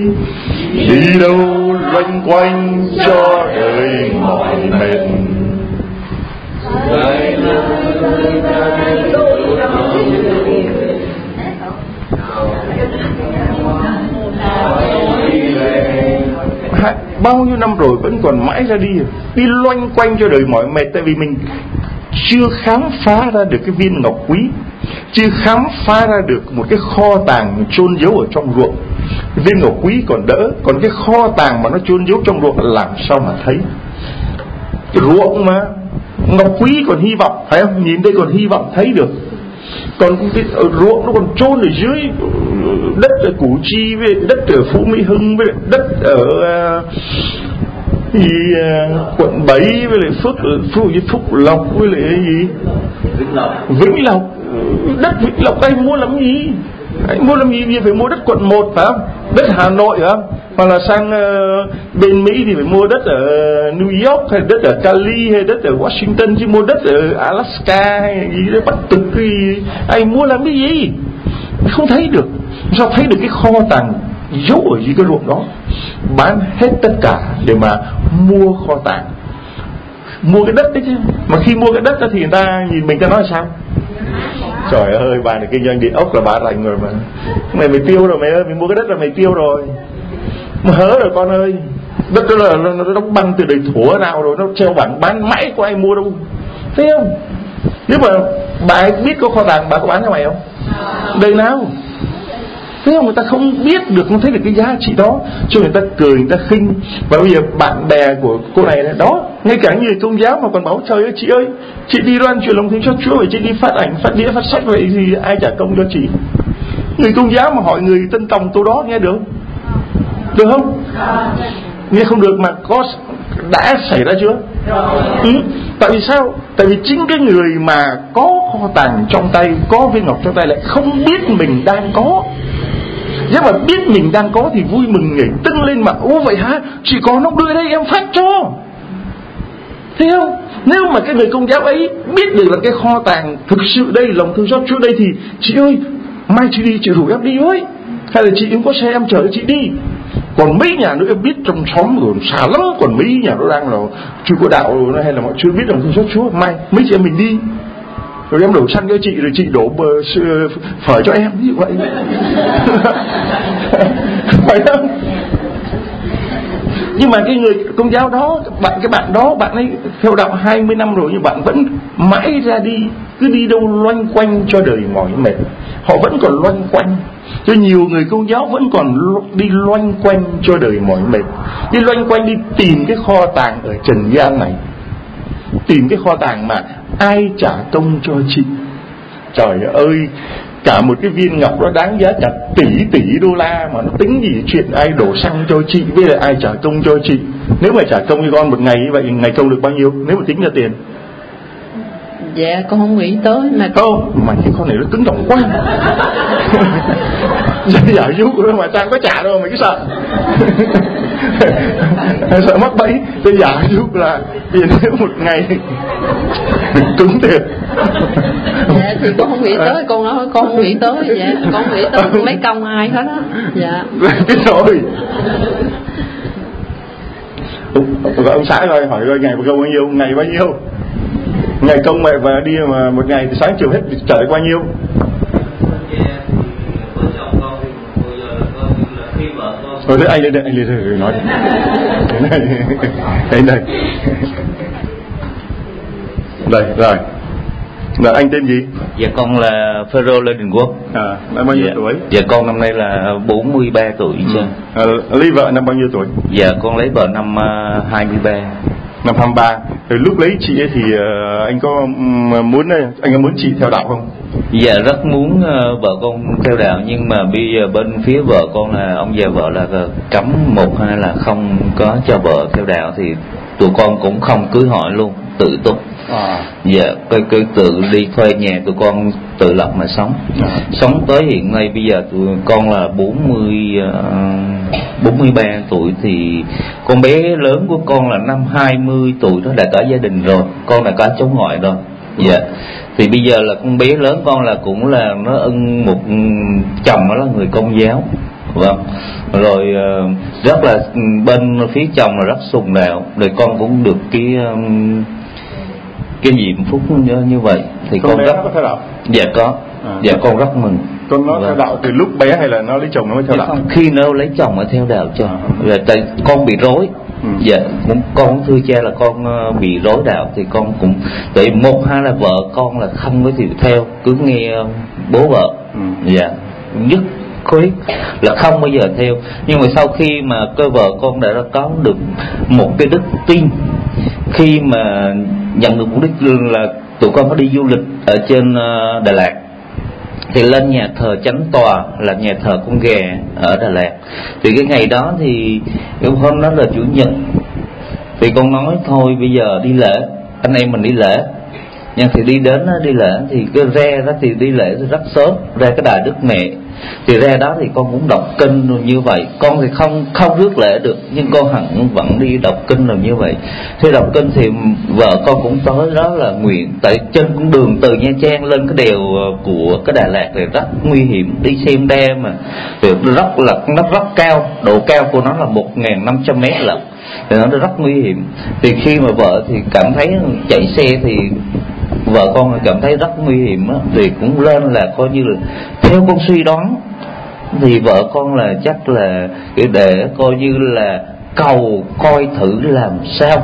đi đâu loanh quanh cho đời mỏi mệt, Bao nhiêu năm rồi vẫn còn mãi ra đi đi loanh quanh cho đời mỏi mệt, tại vì mình chưa khám phá ra được cái viên ngọc quý, chưa khám phá ra được một cái kho tàng chôn giấu ở trong ruộng. Viên ngọc quý còn đỡ, còn cái kho tàng mà nó chôn giấu trong ruộng làm sao mà thấy. Cái ruộng mà ngọc quý còn hy vọng, phải không? Nhìn đây còn hy vọng thấy được. Còn cái ruộng nó còn chôn ở dưới đất ở Củ Chi, với đất ở Phú Mỹ Hưng, với đất ở uh, thì, uh, quận bảy, với lại Phước Phú Phúc Lộc, với lại gì Vĩnh Lộc. Vĩnh Lộc đất Vĩnh Lộc anh mua làm gì? Anh mua làm gì? Thì phải mua đất quận một phải không? Đất Hà Nội phải không? Hoặc là sang uh, bên Mỹ thì phải mua đất ở New York, hay đất ở Cali, hay đất ở Washington, chứ mua đất ở Alaska hay gì đó, Bắc Cực thì anh mua làm cái gì? Không thấy được. Sao thấy được cái kho tàng giấu ở dưới cái ruộng đó? Bán hết tất cả để mà mua kho tàng, mua cái đất đấy chứ. Mà khi mua cái đất đó thì người ta nhìn mình ta nói sao? Trời ơi, bà này kinh doanh địa ốc là bà rành rồi mà. Mày mày tiêu rồi mày ơi, mày mua cái đất là mày tiêu rồi. Mà hớ rồi con ơi. Đất đó là nó, nó đóng băng từ đời thủa nào rồi, nó treo bảng bán mãi có ai mua đâu. Thấy không? Nếu mà bà ấy biết có kho tàng, bà có bán cho mày không? Đời nào? Thế mà người ta không biết được, không thấy được cái giá trị đó, cho người ta cười, người ta khinh. Và bây giờ bạn bè của cô này là đó, ngay cả người Công giáo mà còn bảo trời ơi chị ơi, chị đi loan truyền lòng thương cho Chúa, vậy chị đi phát ảnh, phát đĩa, phát sách, vậy thì ai trả công cho chị? Người Công giáo mà hỏi người Tân Tòng câu đó nghe được? Được không? Nghe không được mà có đã xảy ra chưa? Ừ. Tại vì sao? Tại vì chính cái người mà có kho tàng trong tay, có viên ngọc trong tay lại không biết mình đang có. Nếu mà biết mình đang có thì vui mừng nhảy tưng lên mà ô vậy hả? Chị có nó đưa đây em phát cho. Thấy không? Nếu mà cái người Công giáo ấy biết được là cái kho tàng thực sự đây, lòng thương xót Chúa đây, thì chị ơi, mai chị đi chị rủ em đi với, hay là chị cũng có xe em chở chị đi. Còn mấy nhà nữa em biết trong xóm rồi xa lắm, còn mấy nhà nó đang là chưa có đạo rồi, hay là mọi chưa biết lòng thương xót Chúa, mai mấy chị em mình đi, rồi em đổ xăng cho chị, rồi chị đổ bờ phở cho em, ví dụ vậy. Phải không? Nhưng mà cái người Công giáo đó, bạn cái bạn đó, bạn ấy theo đạo hai mươi năm rồi, nhưng bạn vẫn mãi ra đi, cứ đi đâu loanh quanh cho đời mỏi mệt. Họ vẫn còn loanh quanh. Cho nhiều người Công giáo vẫn còn đi loanh quanh cho đời mỏi mệt, đi loanh quanh đi tìm cái kho tàng ở trần gian này, tìm cái kho tàng mà ai trả công cho chị. Trời ơi, cả một cái viên ngọc nó đáng giá cả tỷ tỷ đô la, mà nó tính gì chuyện ai đổ xăng cho chị với lại ai trả công cho chị. Nếu mà trả công cho con một ngày như vậy, ngày công được bao nhiêu nếu mà tính ra tiền? Dạ con không nghĩ tới mà không, mà cái con này nó cứng đầu quá. Giả dụ rồi mà Trang có trả đâu mà cứ sợ. Sợ mắc bẫy. Tôi giả dụ là tiền nếu một ngày cứng thiệt. Dạ thì con không nghĩ tới, con nói con không nghĩ tới. Dạ con không nghĩ tới mấy công ai hết á. Dạ biết rồi. Ông xã rồi hỏi rồi ngày một công bao nhiêu, ngày bao nhiêu, ngày công mẹ và đi mà một ngày từ sáng chiều hết trả bao nhiêu? Rồi thế anh lên đây, anh lên đây nói. Đây đây. Đây rồi. Là anh tên gì? Dạ con là Phêrô Lê Đình Quốc. À, năm bao nhiêu dạ. tuổi? Dạ con năm nay là bốn mươi ba tuổi chứ. Ừ. À, lấy vợ năm bao nhiêu tuổi? Dạ con lấy vợ năm uh, hai mươi ba. Năm hai mươi ba. Rồi lúc lấy chị ấy thì uh, anh có um, muốn anh có muốn chị theo đạo không? Dạ rất muốn uh, vợ con theo đạo, nhưng mà bây giờ bên phía vợ con là ông già vợ là cấm một hay là không có cho vợ theo đạo, thì tụi con cũng không cưới hỏi luôn, tự túc. À. Dạ cứ, cứ tự đi thuê nhà, tụi con tự lập mà sống. À. Sống tới hiện nay bây giờ tụi con là bốn mươi, bốn mươi ba tuổi, thì con bé lớn của con là năm hai mươi tuổi đó đã có gia đình rồi, con đã có cháu ngoại rồi. Dạ thì bây giờ là con bé lớn con là cũng là nó ưng một chồng đó là người Công giáo. Vâng. Rồi rất là bên phía chồng là rất sùng đạo, rồi con cũng được cái cái diệm phúc như, như vậy thì con, con bé rất nó có theo đạo? Dạ có. À. Dạ con rất mừng. Con nó theo đạo từ lúc bé hay là nó lấy chồng nó mới theo đạo? Không, khi nó lấy chồng mới theo đạo cho. Là tại con bị rối. Ừ. Dạ cũng con cũng thưa cha là con uh, bị rối đạo thì con cũng tại một hai là vợ con là không có chịu theo, cứ nghe uh, bố vợ. Ừ. Dạ nhất quyết là không bao giờ theo. Nhưng mà sau khi mà cơ vợ con đã có được một cái đức tin, khi mà nhận được mục đích là tụi con có đi du lịch ở trên uh, Đà Lạt thì lên nhà thờ Chánh Tòa là nhà thờ con ghè ở Đà Lạt. Thì cái ngày đó thì cái hôm đó là chủ nhật thì con nói thôi bây giờ đi lễ, anh em mình đi lễ. Nhưng thì đi đến đi lễ thì cái ra đó thì đi lễ rất sớm, ra cái đài Đức Mẹ. Thì ra đó thì con cũng đọc kinh rồi như vậy. Con thì không không rước lễ được, nhưng con hẳn vẫn đi đọc kinh rồi như vậy. Khi đọc kinh thì vợ con cũng tới đó là nguyện. Tại trên con đường từ Nha Trang lên cái đèo của cái Đà Lạt thì rất nguy hiểm, đi xem đe mà thì rất là nó rất cao, độ cao của nó là một nghìn năm trăm mét lận, thì nó rất nguy hiểm. Thì khi mà vợ thì cảm thấy chạy xe thì vợ con cảm thấy rất nguy hiểm đó, thì cũng lên là coi như là theo con suy đoán thì vợ con là chắc là để coi như là cầu coi thử làm sao,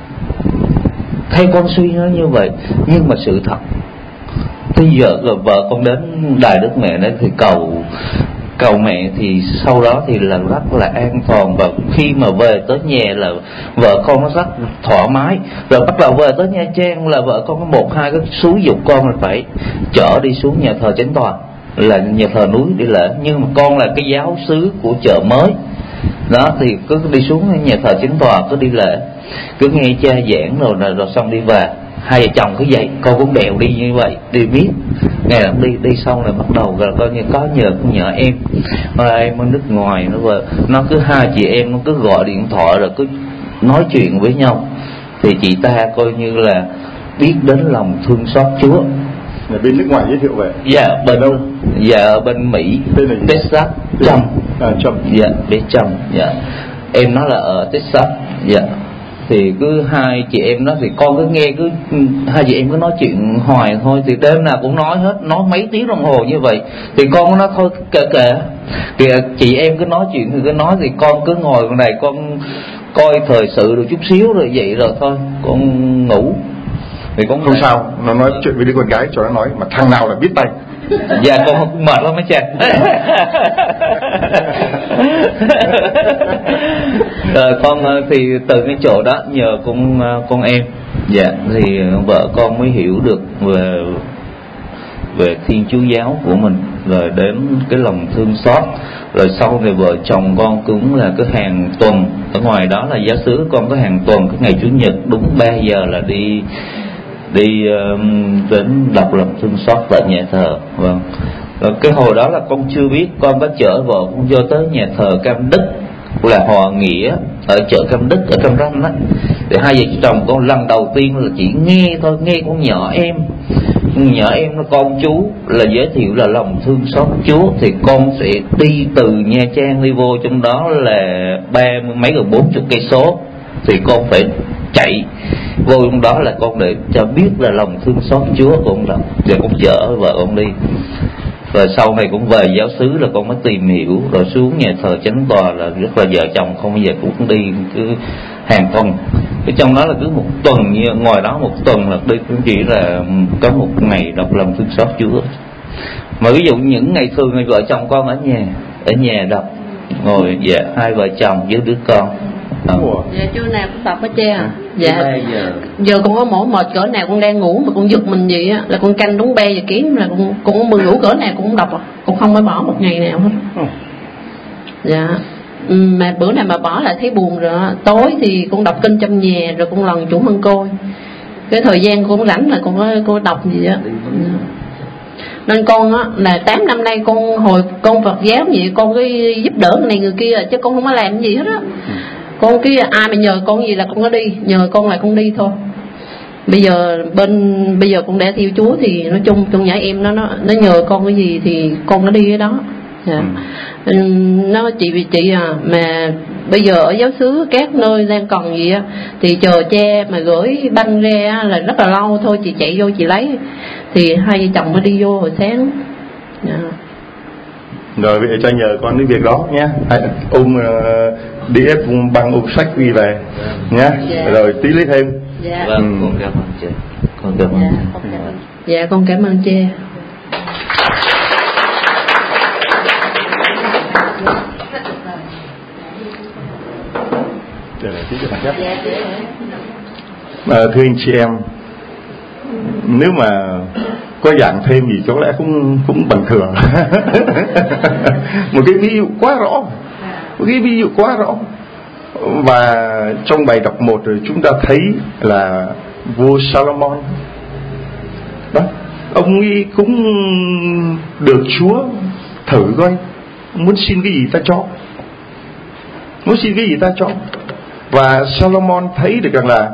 theo con suy nó như vậy. Nhưng mà sự thật bây giờ vợ con đến đài Đức Mẹ đấy thì cầu cầu mẹ thì sau đó thì là rất là an toàn. Và khi mà về tới nhà là vợ con nó rất thoải mái. Rồi bắt đầu về tới Nha Trang là vợ con có một hai cái xúi dục con là phải chở đi xuống nhà thờ Chánh Tòa là nhà thờ núi đi lễ. Nhưng mà con là cái giáo xứ của chợ mới đó thì cứ đi xuống nhà thờ Chánh Tòa cứ đi lễ, cứ nghe cha giảng rồi rồi, rồi xong đi về. Hai vợ chồng cứ vậy, con cũng đèo đi như vậy, đi biết ngày nào đi đi xong rồi bắt đầu rồi coi như có nhờ con nhỏ em, em ở nước ngoài nó về, nó cứ hai chị em nó cứ gọi điện thoại rồi cứ nói chuyện với nhau, thì chị ta coi như là biết đến lòng thương xót Chúa. Là bên nước ngoài giới thiệu về? Dạ bên đâu? Dạ ở bên Mỹ, Texas, Trump. À Trump. Dạ bên Trump. Dạ em nó là ở Texas. Dạ thì cứ hai chị em đó thì con cứ nghe cứ hai chị em cứ nói chuyện hoài thôi, thì đêm nào cũng nói hết, nói mấy tiếng đồng hồ như vậy. Thì con nó thôi kệ kệ kìa, chị em cứ nói chuyện thì cứ nói, thì con cứ ngồi con này con coi thời sự được chút xíu rồi vậy rồi thôi con ngủ. Thì con không sao, nó nói chuyện với đứa con gái cho nó nói, mà thằng nào là biết tay. Dạ con không mệt lắm mấy cha. Rồi con thì từ cái chỗ đó nhờ con con em, dạ thì vợ con mới hiểu được về về Thiên Chúa giáo của mình, rồi đến cái lòng thương xót. Rồi sau này vợ chồng con cũng là cái hàng tuần ở ngoài đó là giáo xứ, con có hàng tuần cái ngày chủ nhật đúng ba giờ là đi đi um, đến đọc lòng thương xót tại nhà thờ. Vâng. Rồi cái hồi đó là con chưa biết, con có chở vợ con vô tới nhà thờ Cam Đức là Hòa Nghĩa ở chợ Cam Đức ở Cam Ranh đó. Thì hai vợ chồng con lần đầu tiên là chỉ nghe thôi, nghe con nhỏ em nhỏ em nó con chú là giới thiệu là lòng thương xót Chúa, thì con sẽ đi từ Nha Trang đi vô trong đó là ba mươi mấy gần bốn chục cây số, thì con phải chạy vô trong đó là con để cho biết là lòng thương xót Chúa của con, rồi giờ con chở vợ con đi. Rồi sau này cũng về giáo xứ là con mới tìm hiểu, rồi xuống nhà thờ Chánh Tòa là rất là vợ chồng không bao giờ cũng đi cứ hàng tuần. Cái trong đó là cứ một tuần như ngoài đó một tuần là đi cũng chỉ là có một ngày đọc lòng thương xót Chúa. Mà ví dụ những ngày thường thì vợ chồng con ở nhà ở nhà đọc ngồi dạ hai vợ chồng với đứa con. À. Dạ chưa nào cũng đọc hết trơn à. Dạ giờ giờ con có mỏi mệt cỡ nào con đang ngủ mà con giật mình gì á là con canh đúng ba giờ kiếm là con con mừng ngủ cỡ nào cũng đọc à, con không phải bỏ một ngày nào hết. Ừ. Dạ mà bữa nào mà bỏ lại thấy buồn rồi. Tối thì con đọc kinh trong nhà rồi con lần chủ mân côi, cái thời gian con rảnh là con có con đọc gì á. Nên con á là tám năm nay con hồi con Phật giáo vậy con cái giúp đỡ người này người kia chứ con không có làm gì hết á. Con cái ai mà nhờ con gì là con có đi, nhờ con là con đi thôi. Bây giờ bên bây giờ con đã theo Chúa thì nói chung trong nhà em nó nó nó nhờ con cái gì thì con nó đi cái đó. Dạ. Ừ. Nó chị vì chị à mà bây giờ ở giáo xứ các nơi đang còn gì á thì chờ che mà gửi banh ra là rất là lâu thôi, chị chạy vô chị lấy thì hai vợ chồng mới đi vô hồi sáng. Dạ. Rồi bây giờ cho nhờ con cái việc đó nhé. Ôm uh, đĩa băng ôm sách đi về nhé. Dạ. Rồi tí lấy thêm. Dạ. Vâng, ừ. Con cảm ơn chị. Con cảm ơn. Dạ, con cảm ơn. Dạ con cảm ơn chị. À, thưa anh chị em, nếu mà có giảng thêm gì có lẽ cũng cũng bình thường. Một cái ví dụ quá rõ, một cái ví dụ quá rõ. Và trong bài đọc một rồi chúng ta thấy là vua Salomon đó, ông ấy cũng được Chúa thử coi muốn xin cái gì ta cho, muốn xin cái gì ta cho. Và Salomon thấy được rằng là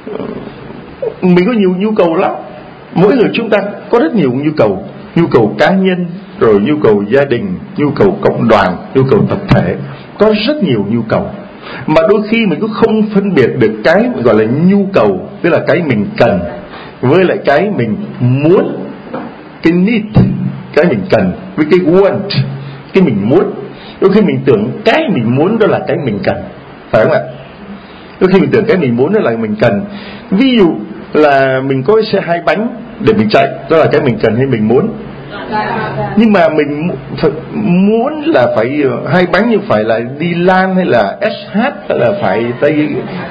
mình có nhiều nhu cầu lắm. Mỗi người chúng ta có rất nhiều nhu cầu, nhu cầu cá nhân, rồi nhu cầu gia đình, nhu cầu cộng đoàn, nhu cầu tập thể, có rất nhiều nhu cầu. Mà đôi khi mình cũng không phân biệt được cái gọi là nhu cầu, tức là cái mình cần, với lại cái mình muốn, cái need, cái mình cần, với cái want, cái mình muốn. Đôi khi mình tưởng cái mình muốn đó là cái mình cần, phải không ạ? Đôi khi mình tưởng cái mình muốn đó là mình cần. Ví dụ là mình có cái xe hai bánh để mình chạy, đó là cái mình cần hay mình muốn. Nhưng mà mình muốn là phải hai bánh, nhưng phải là đi lan hay là ét hát hay là phải tây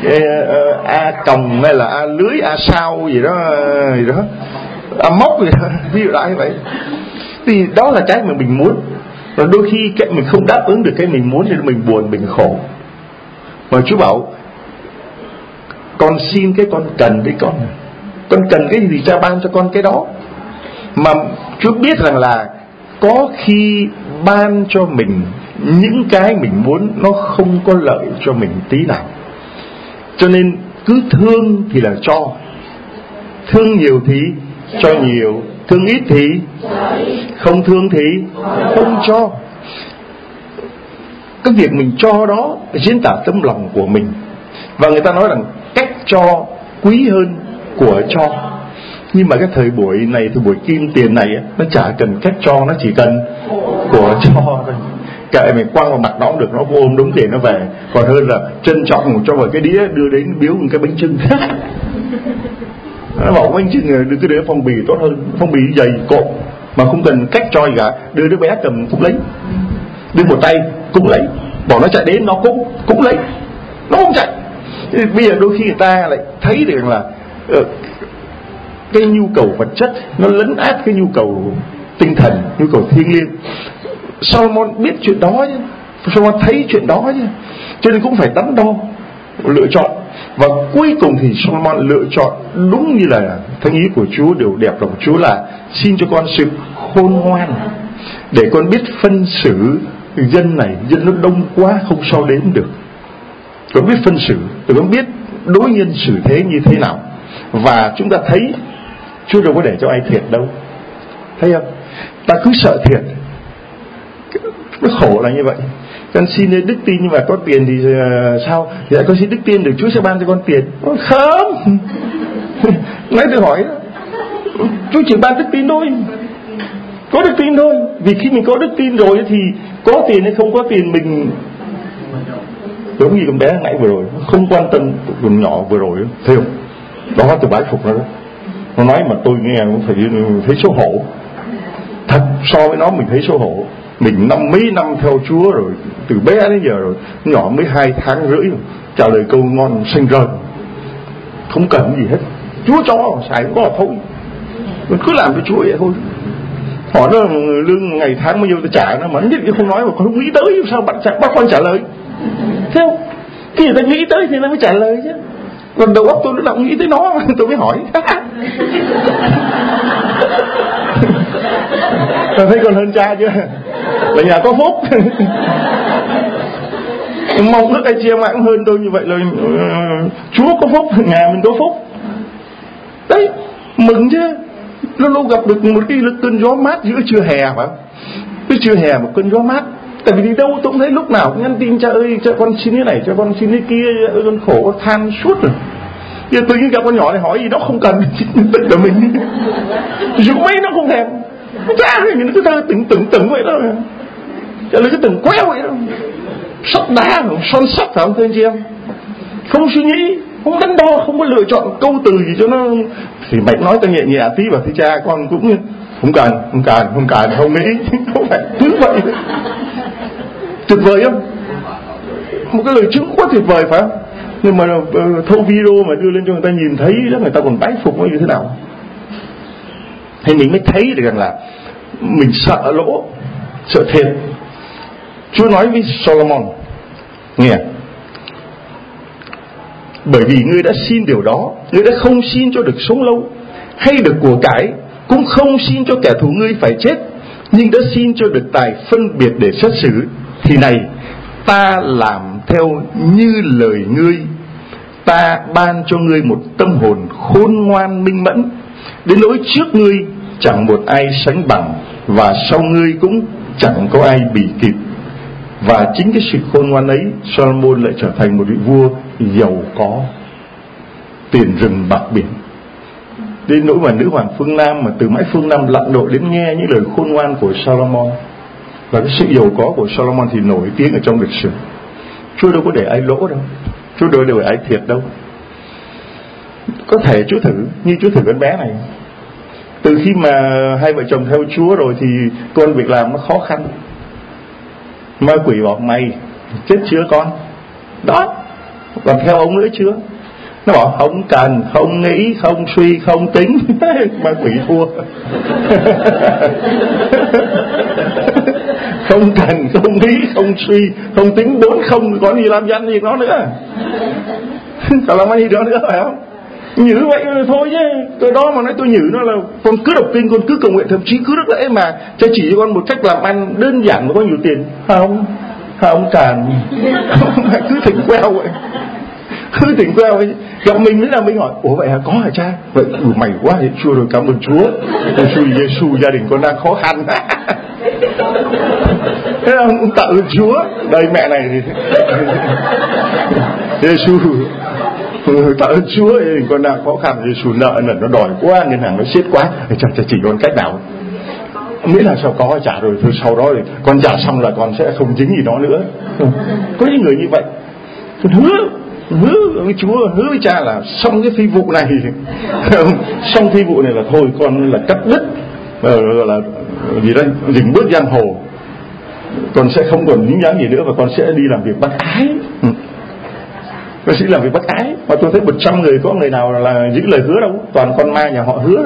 a còng hay là a lưới a sao gì đó gì đó a móc gì đó, ví dụ lại vậy. Thì đó là cái mà mình muốn. Và đôi khi cái mình không đáp ứng được cái mình muốn thì mình buồn, mình khổ. Mà Chúa bảo con xin cái con cần đấy con. Con cần cái gì cha ban cho con cái đó. Mà Chúa biết rằng là có khi ban cho mình những cái mình muốn nó không có lợi cho mình tí nào. Cho nên cứ thương thì là cho, thương nhiều thì cho nhiều, thương ít thì không thương thì không cho. Cái việc mình cho đó diễn tả tấm lòng của mình. Và người ta nói rằng cách cho quý hơn của cho. Nhưng mà cái thời buổi này, thời buổi kim tiền này nó chả cần cách cho, nó chỉ cần của cho thôi. Kệ mình quăng vào mặt nó cũng được, nó ôm đống tiền nó về. Còn hơn là trân trọng cho vào cái đĩa đưa đến biếu một cái bánh chưng. Nó bảo bánh chưng đưa cái đĩa phong bì tốt hơn, phong bì dày cộm mà không cần cách cho gì cả. Đưa đứa bé cầm cũng lấy, đưa một tay cũng lấy, bỏ nó chạy đến nó cũng cũng lấy, nó không chạy. Bây giờ đôi khi người ta lại thấy được là uh, cái nhu cầu vật chất nó lấn át cái nhu cầu tinh thần, nhu cầu thiêng liêng. Solomon biết chuyện đó chứ, Solomon thấy chuyện đó chứ, cho nên cũng phải đắn đo lựa chọn. Và cuối cùng thì Solomon lựa chọn đúng như là thánh ý của Chúa, điều đẹp lòng Chúa là xin cho con sự khôn ngoan để con biết phân xử dân này, dân nó đông quá không so đếm được. Con biết phân xử, để con biết đối nhân xử thế như thế nào. Và chúng ta thấy Chúa đâu có để cho ai thiệt đâu, thấy không? Ta cứ sợ thiệt, nó khổ là như vậy. Con xin đức tin nhưng mà có tiền thì uh, sao? Thì con xin đức tin được Chúa sẽ ban cho con tiền. Không. Nãy tôi hỏi đó, Chúa chỉ ban đức tin thôi, có đức tin thôi. Vì khi mình có đức tin rồi thì có tiền hay không có tiền mình giống như con bé nãy vừa rồi, không quan tâm con nhỏ vừa rồi, thấy không? Đó tôi bái phục nó đó. Nó nói mà tôi nghe cũng phải thấy xấu hổ. Thật, so với nó mình thấy xấu hổ. Mình năm mấy năm theo Chúa rồi, từ bé đến giờ rồi, nhỏ mới hai tháng rưỡi rồi, trả lời câu ngon xanh rơn, không cần gì hết. Chúa cho xài cũng có là thôi, mình cứ làm cho Chúa vậy thôi. Hỏi nó lương ngày tháng bao nhiêu tôi trả nó, mà nó biết cái không nói mà không nghĩ tới, sao bạn trả, bác con trả lời. Thấy không? Khi người ta nghĩ tới thì nó mới trả lời chứ. Còn đầu óc tôi lúc nào cũng nghĩ tới nó, tôi mới hỏi. Tôi thấy còn hơn cha chưa? Là nhà có phúc. Mong ước anh chị em cũng hơn tôi như vậy là uh, Chúa có phúc, nhà mình có phúc. Đấy, mừng chứ. Lâu lâu gặp được một cái cơn gió mát giữa trưa hè phải không? Cái trưa hè một cơn gió mát. Tại vì đi đâu tôi cũng thấy lúc nào cũng nhắn tin: cha ơi, cho con xin cái này, cho con xin cái kia, con khổ, con than suốt rồi. Giờ tự nhiên gặp con nhỏ này hỏi gì nó không cần, tất cả mình dù mấy nó không thèm. Cha thì nó cứ thơ từng từng từng vậy đó, cho nên cứ từng quéo vậy đó, sắt đá, son sắt phải không thưa anh chị em? Không suy nghĩ, không đắn đo, không có lựa chọn câu từ gì cho nó. Thì mày nói tao nhẹ nhẹ tí vào thì cha con cũng không cần, không cần, không cần, không nghĩ, không phải cứ vậy. Tuyệt vời không? Một cái lời chứng quá tuyệt vời phải không? Nhưng mà uh, thâu video mà đưa lên cho người ta nhìn thấy đó, người ta còn bái phục nó như thế nào. Thì mình mới thấy được rằng là mình sợ lỗ, sợ thiệt. Chúa nói với Solomon nghe: bởi vì ngươi đã xin điều đó, ngươi đã không xin cho được sống lâu hay được của cải, cũng không xin cho kẻ thù ngươi phải chết, nhưng đã xin cho được tài phân biệt để xét xử. Thì này, ta làm theo như lời ngươi, ta ban cho ngươi một tâm hồn khôn ngoan minh mẫn, đến nỗi trước ngươi chẳng một ai sánh bằng, và sau ngươi cũng chẳng có ai bì kịp. Và chính cái sự khôn ngoan ấy, Solomon lại trở thành một vị vua giàu có, tiền rừng bạc biển, đến nỗi mà nữ hoàng phương Nam mà từ mãi phương Nam lặn lội đến nghe những lời khôn ngoan của Solomon. Và cái sự giàu có của Solomon thì nổi tiếng ở trong lịch sử. Chúa đâu có để ai lỗ đâu, Chúa đâu có để ai thiệt đâu. Có thể Chúa thử, như Chúa thử con bé này. Từ khi mà hai vợ chồng theo Chúa rồi thì công việc làm nó khó khăn. Ma quỷ bảo: mày chết chưa con? Đó, còn theo ông nữa chưa? Nó bảo không cần, không nghĩ, không suy, không tính. Ma quỷ thua. Không cần, không nghĩ, không suy, không tính, bốn không có gì làm danh gì nó nữa. Còn làm gì đó nữa phải không? Nhử vậy thôi chứ. Tôi đó mà nói tôi nhử nó là con cứ đọc kinh, con cứ cầu nguyện, thậm chí cứ rất lễ mà cho chỉ cho con một cách làm ăn đơn giản mà có nhiều tiền. Không, không cần. Cứ thỉnh queo vậy, cứ thỉnh queo vậy. Gặp mình mới là mình hỏi: ủa vậy hả? Có hả cha? Vậy ừ, mày quá thì Chúa rồi, cảm ơn Chúa. Ôi xui Giê-xu, gia đình con đang khó khăn. Thế là ông tạ ơn Chúa. Đây mẹ này thì Giê-xu tạ ơn Chúa, gia đình con đang khó khăn. Giê-xu nợ nần nó đòi quá, ngân hàng nó siết quá, chả chả chỉ còn cách nào. Nghĩa là sao có trả rồi thôi, sau đó thì con trả xong là con sẽ không dính gì đó nữa. Có những người như vậy. Con hứa hứa với Chúa, hứa với cha là xong cái phi vụ này, xong phi vụ này là thôi con là cắt đứt, gọi là gì đây, dừng bước giang hồ, con sẽ không còn dính dáng gì nữa và con sẽ đi làm việc bác ái. Con sẽ làm việc bác ái. Mà tôi thấy một trăm người có người nào là giữ lời hứa đâu, toàn con ma nhà họ hứa.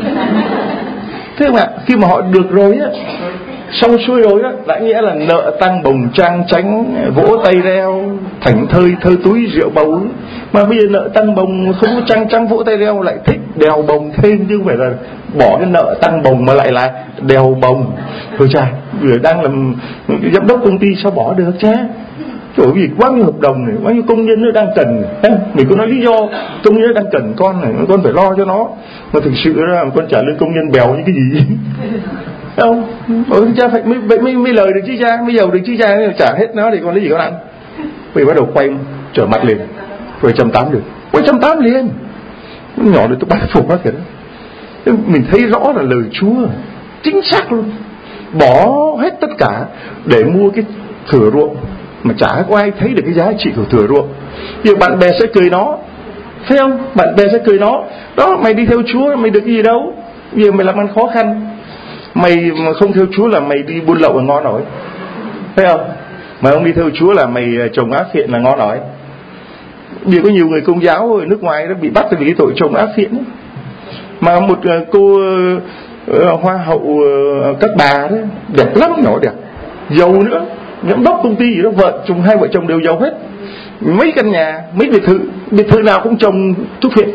Thế mà khi mà họ được rồi á, xong xuôi rồi á, đã nghĩa là nợ tăng bồng trang tránh, vỗ tay reo, thảnh thơi thơ túi rượu bầu. Mà bây giờ nợ tăng bồng không có trang trắng vỗ tay reo, lại thích đèo bồng thêm, chứ không phải là bỏ cái nợ tăng bồng mà lại là đèo bồng. Thôi cha, người đang làm giám đốc công ty sao bỏ được cha? Trời ơi, bao nhiêu hợp đồng này, bao nhiêu công nhân nó đang cần, mình có nói lý do công nhân nó đang cần con này, con phải lo cho nó. Mà thực sự là con trả lương công nhân bèo như cái gì? Không, ừ, cha phải mới, mới, mới lời được chứ cha, mới giàu được chứ cha, trả hết nó thì còn lấy gì con ăn. Bây giờ bắt đầu quay trở mặt liền, quay trăm tám được, quay trăm tám liền. Nhỏ rồi tôi bái phục nó kìa. Mình thấy rõ là lời Chúa chính xác luôn, bỏ hết tất cả để mua cái thửa ruộng mà chả có ai thấy được cái giá trị của thửa ruộng. Giờ bạn bè sẽ cười nó, thấy không? Bạn bè sẽ cười nó. Đó, mày đi theo Chúa mày được cái gì đâu, giờ mày làm ăn khó khăn. Mày mà không theo Chúa là mày đi buôn lậu là ngon rồi, thấy không? Mà không đi theo Chúa là mày trồng ác thiện là ngon rồi. Vì có nhiều người Công giáo ở nước ngoài đã bị bắt vì cái tội trồng ác thiện ấy. Mà một cô uh, hoa hậu uh, các bà đó đẹp lắm, nhỏ đẹp, giàu nữa, giám đốc công ty gì đó, vợ chồng hai vợ chồng đều giàu hết, mấy căn nhà, mấy biệt thự, biệt thự nào cũng trồng thuốc phiện.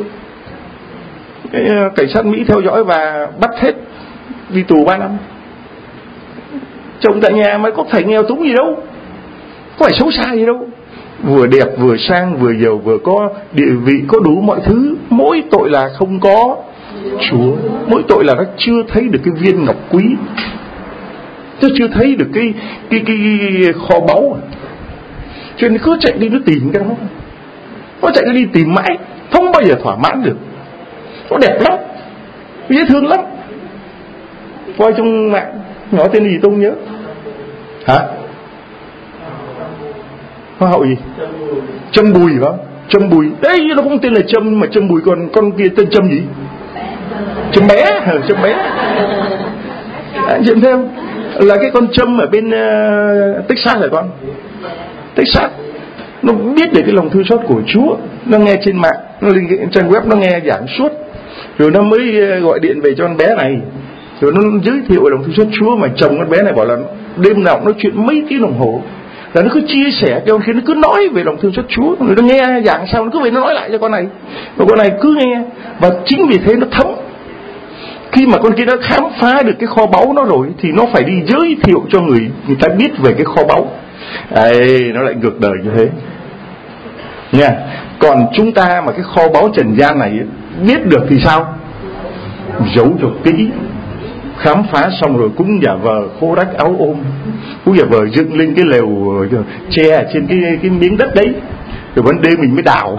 Uh, cảnh sát Mỹ theo dõi và bắt hết, đi tù ba năm. Trồng tại nhà mà có phải nghèo túng gì đâu, có phải xấu xa gì đâu, vừa đẹp vừa sang vừa giàu vừa có địa vị, có đủ mọi thứ. Mỗi tội là không có Chúa, mỗi tội là nó chưa thấy được cái viên ngọc quý. Tôi chưa thấy được cái cái cái, cái kho báu, cho nên cứ chạy đi nó tìm cái đó, nó chạy đi tìm mãi không bao giờ thỏa mãn được. Nó đẹp lắm, dễ thương lắm. Coi trong mạng nhỏ tên gì tôi không nhớ. Hả? Hoa hậu gì? Trâm Bùi phải không? Trâm Bùi. Đấy, nó không tên là Trâm mà Trâm Bùi, còn con kia tên Trâm gì? Trâm bé, Trâm bé. Anh chị thấy không? Là cái con Trâm ở bên uh, Texas hả con? Texas. Nó biết được cái lòng thương xót của Chúa, nó nghe trên mạng, nó lên cái trang web, nó nghe giảng suốt, rồi nó mới gọi điện về cho con bé này, rồi nó giới thiệu về lòng thương xót Chúa. Mà chồng con bé này bảo là đêm nào cũng nói chuyện mấy tiếng đồng hồ, là nó cứ chia sẻ cho con khi nó cứ nói về lòng thương xót Chúa, rồi nó nghe giảng sao nó cứ về nó nói lại cho con này, rồi con này cứ nghe, và chính vì thế nó thấm. Khi mà con kia nó khám phá được cái kho báu nó rồi thì nó phải đi giới thiệu cho người người ta biết về cái kho báu. Đấy, nó lại ngược đời như thế nha. Còn chúng ta mà cái kho báu trần gian này biết được thì sao? Giấu cho kỹ, khám phá xong rồi cũng giả vờ khô rách áo ôm, cũng giả vờ dựng lên cái lều tre trên cái cái miếng đất đấy, rồi ban đêm mình mới đào.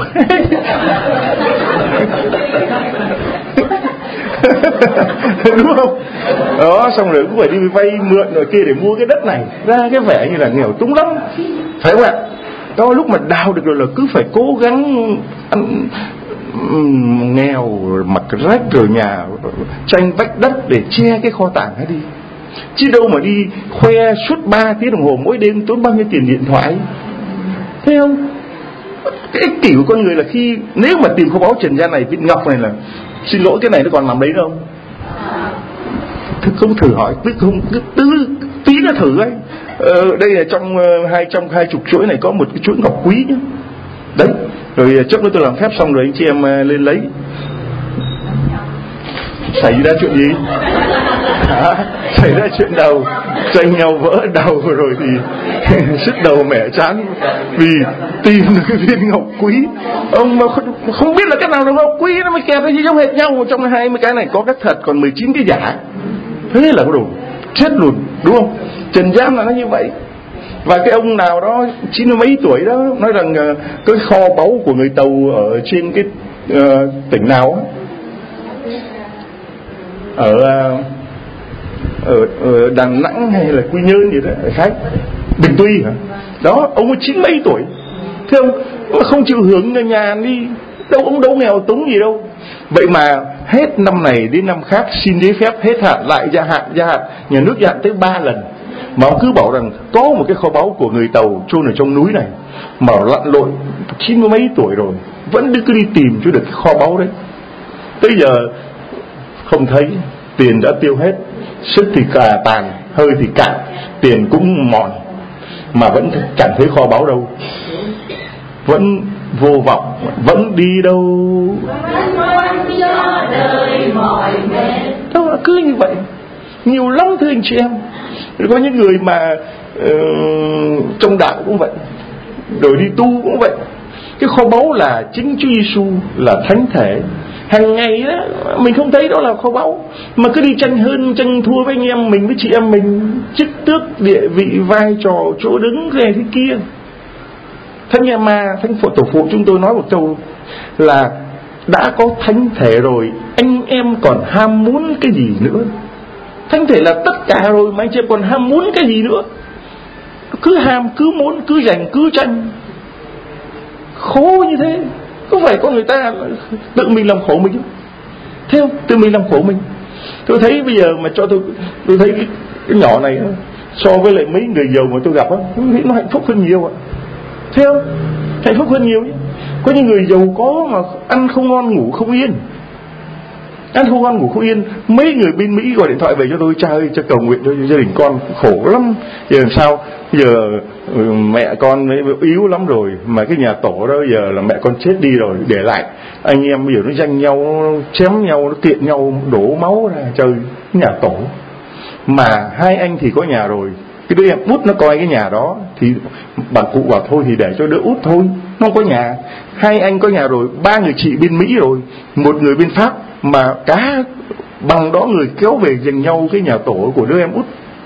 Đúng không? Đó, xong rồi cũng phải đi vay mượn rồi kia để mua cái đất này, ra cái vẻ như là nghèo túng lắm, phải không ạ? Đó, lúc mà đào được rồi là cứ phải cố gắng ăn, um, nghèo mặc rách rồi nhà tranh vách đất để che cái kho tàng ấy đi, chứ đâu mà đi khoe suốt ba tiếng đồng hồ mỗi đêm tốn bao nhiêu tiền điện thoại, thấy không? Cái ích kỷ của con người là khi nếu mà tìm kho báu trần gian này, viên ngọc này là, xin lỗi, cái này nó còn làm đấy không? Thức không thử hỏi, tức không, cứ tí, tí nó thử ấy. Ờ, đây là trong uh, hai trong hai chục chuỗi này có một cái chuỗi ngọc quý nhá. Đấy, rồi trước nữa tôi làm phép xong rồi anh chị em uh, lên lấy. Xảy ra chuyện gì? Hả? Xảy ra chuyện đầu, tranh nhau vỡ đầu rồi thì sứt đầu mẻ chán vì tìm được cái viên ngọc quý. Ông mà không, không biết là cái nào là ngọc quý, nó mới kẹp cái gì giống hệt nhau. Trong hai mươi cái này có cái thật, còn mười chín cái giả. Thế là có đủ, chết luôn, đúng không? Trần gian là nó như vậy. Và cái ông nào đó chín mấy tuổi đó nói rằng uh, cái kho báu của người Tàu ở trên cái uh, tỉnh nào á, ở, ở ở Đà Nẵng hay là Quy Nhơn gì đó, ở khác Bình Tuy hả? Đó, ông ấy chín mấy tuổi, thế ông, ông không chịu hưởng nhà đi, đâu ông đâu nghèo túng gì đâu. Vậy mà hết năm này đến năm khác xin giấy phép hết hạn lại gia hạn gia hạn, nhà nước gia hạn tới ba lần, mà ông cứ bảo rằng có một cái kho báu của người Tàu chôn ở trong núi này, mà lặn lội chín mấy tuổi rồi vẫn cứ đi tìm cho được cái kho báu đấy. Tới giờ không thấy, tiền đã tiêu hết, sức thì cả tàn, hơi thì cạn, tiền cũng mòn, mà vẫn chẳng thấy kho báu đâu, vẫn vô vọng, vẫn đi đâu. Đó, cứ như vậy, nhiều lắm thưa anh chị em. Có những người mà uh, trong đạo cũng vậy, rồi đi tu cũng vậy. Cái kho báu là chính Chúa Giêsu, là thánh thể. Hàng ngày đó mình không thấy đó là kho báu, mà cứ đi tranh hơn tranh thua với anh em mình, với chị em mình, chức tước địa vị vai trò chỗ đứng cái này thế kia. Thánh nhà ma, thánh phụ tổ phụ chúng tôi nói một câu là đã có thánh thể rồi, anh em còn ham muốn cái gì nữa? Thánh thể là tất cả rồi mà anh chị còn ham muốn cái gì nữa? Cứ ham, cứ muốn, cứ giành, cứ tranh, khổ như thế. Có phải con người ta tự mình làm khổ mình không? Thế không? Tự mình làm khổ mình. Tôi thấy bây giờ mà cho tôi tôi thấy cái, cái nhỏ này so với lại mấy người giàu mà tôi gặp á, tôi nghĩ nó hạnh phúc hơn nhiều ạ. Thế không? Hạnh phúc hơn nhiều nhé. Có những người giàu có mà ăn không ngon ngủ không yên, ăn không ngon ngủ không yên. Mấy người bên Mỹ gọi điện thoại về cho tôi: cha ơi, cho cầu nguyện cho gia đình con khổ lắm. Giờ làm sao? Giờ mẹ con yếu lắm rồi, mà cái nhà tổ đó giờ là mẹ con chết đi rồi, để lại anh em bây giờ nó tranh nhau, nó chém nhau, nó kiện nhau, đổ máu ra trời. Nhà tổ mà hai anh thì có nhà rồi, cái đứa em út nó coi cái nhà đó thì bà cụ bảo thôi thì để cho đứa út thôi, nó không có nhà. Hai anh có nhà rồi, ba người chị bên Mỹ rồi, một người bên Pháp, mà cả bằng đó người kéo về giành nhau cái nhà tổ của đứa em út.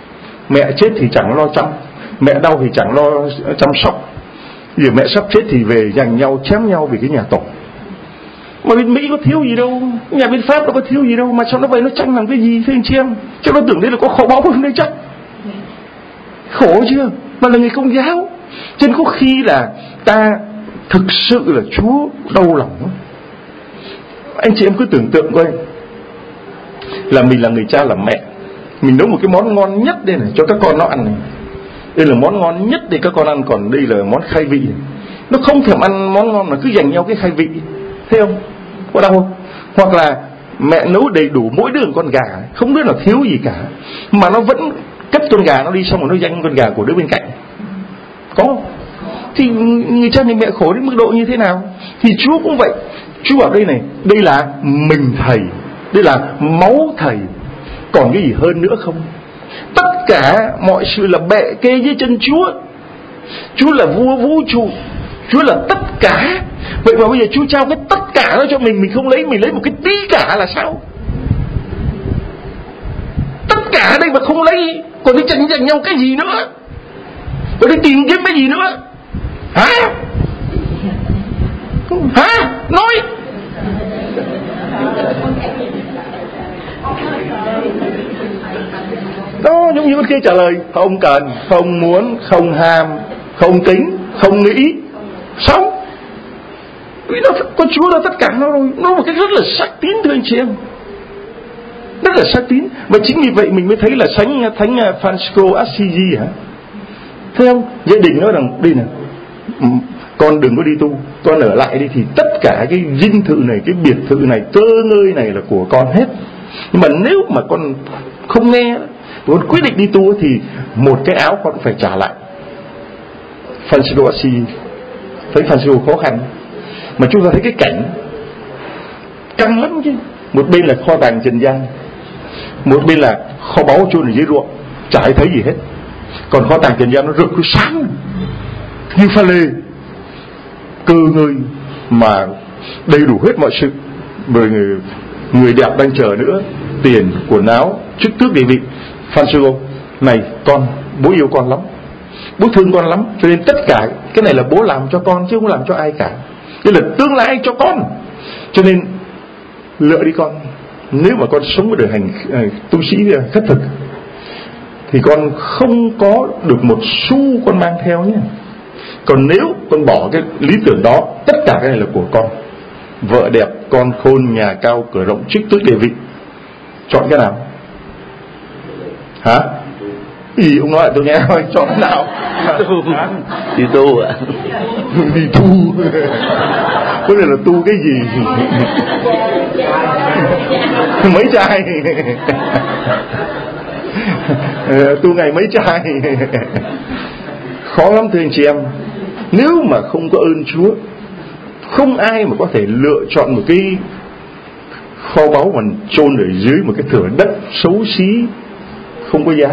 Mẹ chết thì chẳng lo chăm, mẹ đau thì chẳng lo chăm sóc. Giờ mẹ sắp chết thì về giành nhau chém nhau vì cái nhà tổ. Mà bên Mỹ có thiếu gì đâu, nhà bên Pháp nó có thiếu gì đâu, mà sao nó vậy, nó tranh làm cái gì thế anh chị em? Chắc nó tưởng đây là có kho báu không đấy chắc. Khổ chưa? Mà là người Công giáo. Cho nên có khi là ta thực sự là Chúa đau lòng. Anh chị em cứ tưởng tượng coi, là mình là người cha làm mẹ, mình nấu một cái món ngon nhất đây này cho các con nó ăn này. Đây là món ngon nhất để các con ăn, còn đây là món khai vị này. Nó không thèm ăn món ngon mà cứ giành nhau cái khai vị, thấy không? Có đau không? Hoặc là mẹ nấu đầy đủ mỗi đứa một con gà, không đứa nào thiếu gì cả, mà nó vẫn cất con gà nó đi, xong rồi nó giành con gà của đứa bên cạnh. Có. Thì người cha người mẹ khổ đến mức độ như thế nào? Thì Chúa cũng vậy. Chúa bảo đây này, đây là mình Thầy, đây là máu Thầy, còn cái gì hơn nữa không? Tất cả mọi sự là bệ kê dưới chân Chúa. Chúa là vua vũ trụ, Chúa là tất cả. Vậy mà bây giờ Chúa trao cái tất cả đó cho mình, mình không lấy, mình lấy một cái tí cả là sao? Tất cả đây mà không lấy, còn đi tranh giành nhau cái gì nữa? Còn đi tìm kiếm cái gì nữa? Hả? Hả? Nói. Đó, giống như bên kia trả lời, không cần, không muốn, không ham, không tính, không nghĩ, xong. Vì nó có Chúa là tất cả nó rồi. Nó một cách rất là sắc tín thưa anh chị em, rất là sắc tín. Và chính vì vậy mình mới thấy là Thánh Thánh Francisco Assisi hả? Thấy không? Gia đình nói rằng đây này, con đừng có đi tu, con ở lại đi, thì tất cả cái dinh thự này, cái biệt thự này, cơ ngơi này là của con hết. Nhưng mà nếu mà con không nghe, con quyết định đi tu thì một cái áo con phải trả lại. Francisco Assisi, thấy Francisco khó khăn, mà chúng ta thấy cái cảnh căng lắm chứ. Một bên là kho tàng trần gian, một bên là kho báu chôn ở dưới ruộng, chả ai thấy gì hết. Còn kho tàng trần gian nó rực sáng như pha lê, cơ ngơi mà đầy đủ hết mọi sự. Bởi người, người đẹp đang chờ nữa, tiền, quần áo, chức tước địa vị. Francisco, này con, bố yêu con lắm, bố thương con lắm, cho nên tất cả cái này là bố làm cho con chứ không làm cho ai cả. Đây là tương lai cho con, cho nên lựa đi con. Nếu mà con sống với đời hành uh, tu sĩ khất thực thì con không có được một xu con mang theo nhé. Còn nếu con bỏ cái lý tưởng đó, tất cả cái này là của con, vợ đẹp, con khôn, nhà cao, cửa rộng, chức tước địa vị, chọn cái nào? Hả? Ý ông nói lại tôi nghe thôi, chọn cái nào? Đi tu ạ. Đi tu. Có thể là tu cái gì? Mấy trai? Tu ngày mấy trai? Khó lắm thưa anh chị em. Nếu mà không có ơn Chúa, không ai mà có thể lựa chọn một cái kho báu mà chôn ở dưới một cái thửa đất xấu xí không có giá,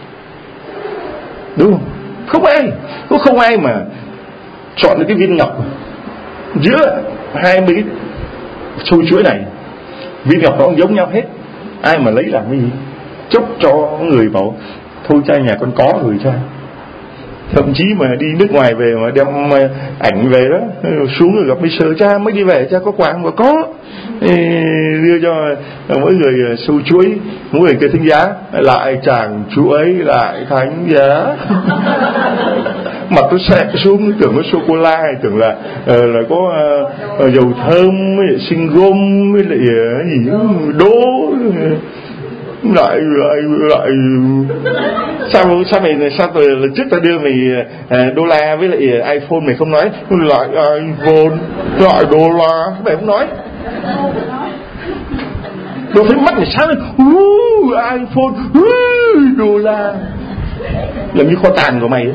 đúng không? Không ai, cũng không ai mà chọn được cái viên ngọc giữa hai mươi cái sâu chuỗi này. Viên ngọc nó cũng giống nhau hết, ai mà lấy làm cái gì? Chốc cho người bảo thôi cha nhà con có rồi cha. Thậm chí mà đi nước ngoài về mà đem ảnh về đó, xuống rồi gặp Mister cha mới đi về, cha có quà không? Có. Đưa cho mỗi người sâu chuỗi, mỗi người cái thánh giá, lại chàng chuỗi, lại thánh giá. Mặt nó xẹt xuống, tưởng nó sô cô la, tưởng là là có uh, dầu thơm, với lại sinh gôm, với lại uh, gì đố, lại lại lại sao sao mày sao từ lần trước tao đưa mày uh, đô la với lại iPhone mày không nói, lại iPhone lại đô la mày không nói. Đâu thấy mắt mày sáng lên, uh, iPhone, uh, đô la, làm như kho tàng của mày ấy.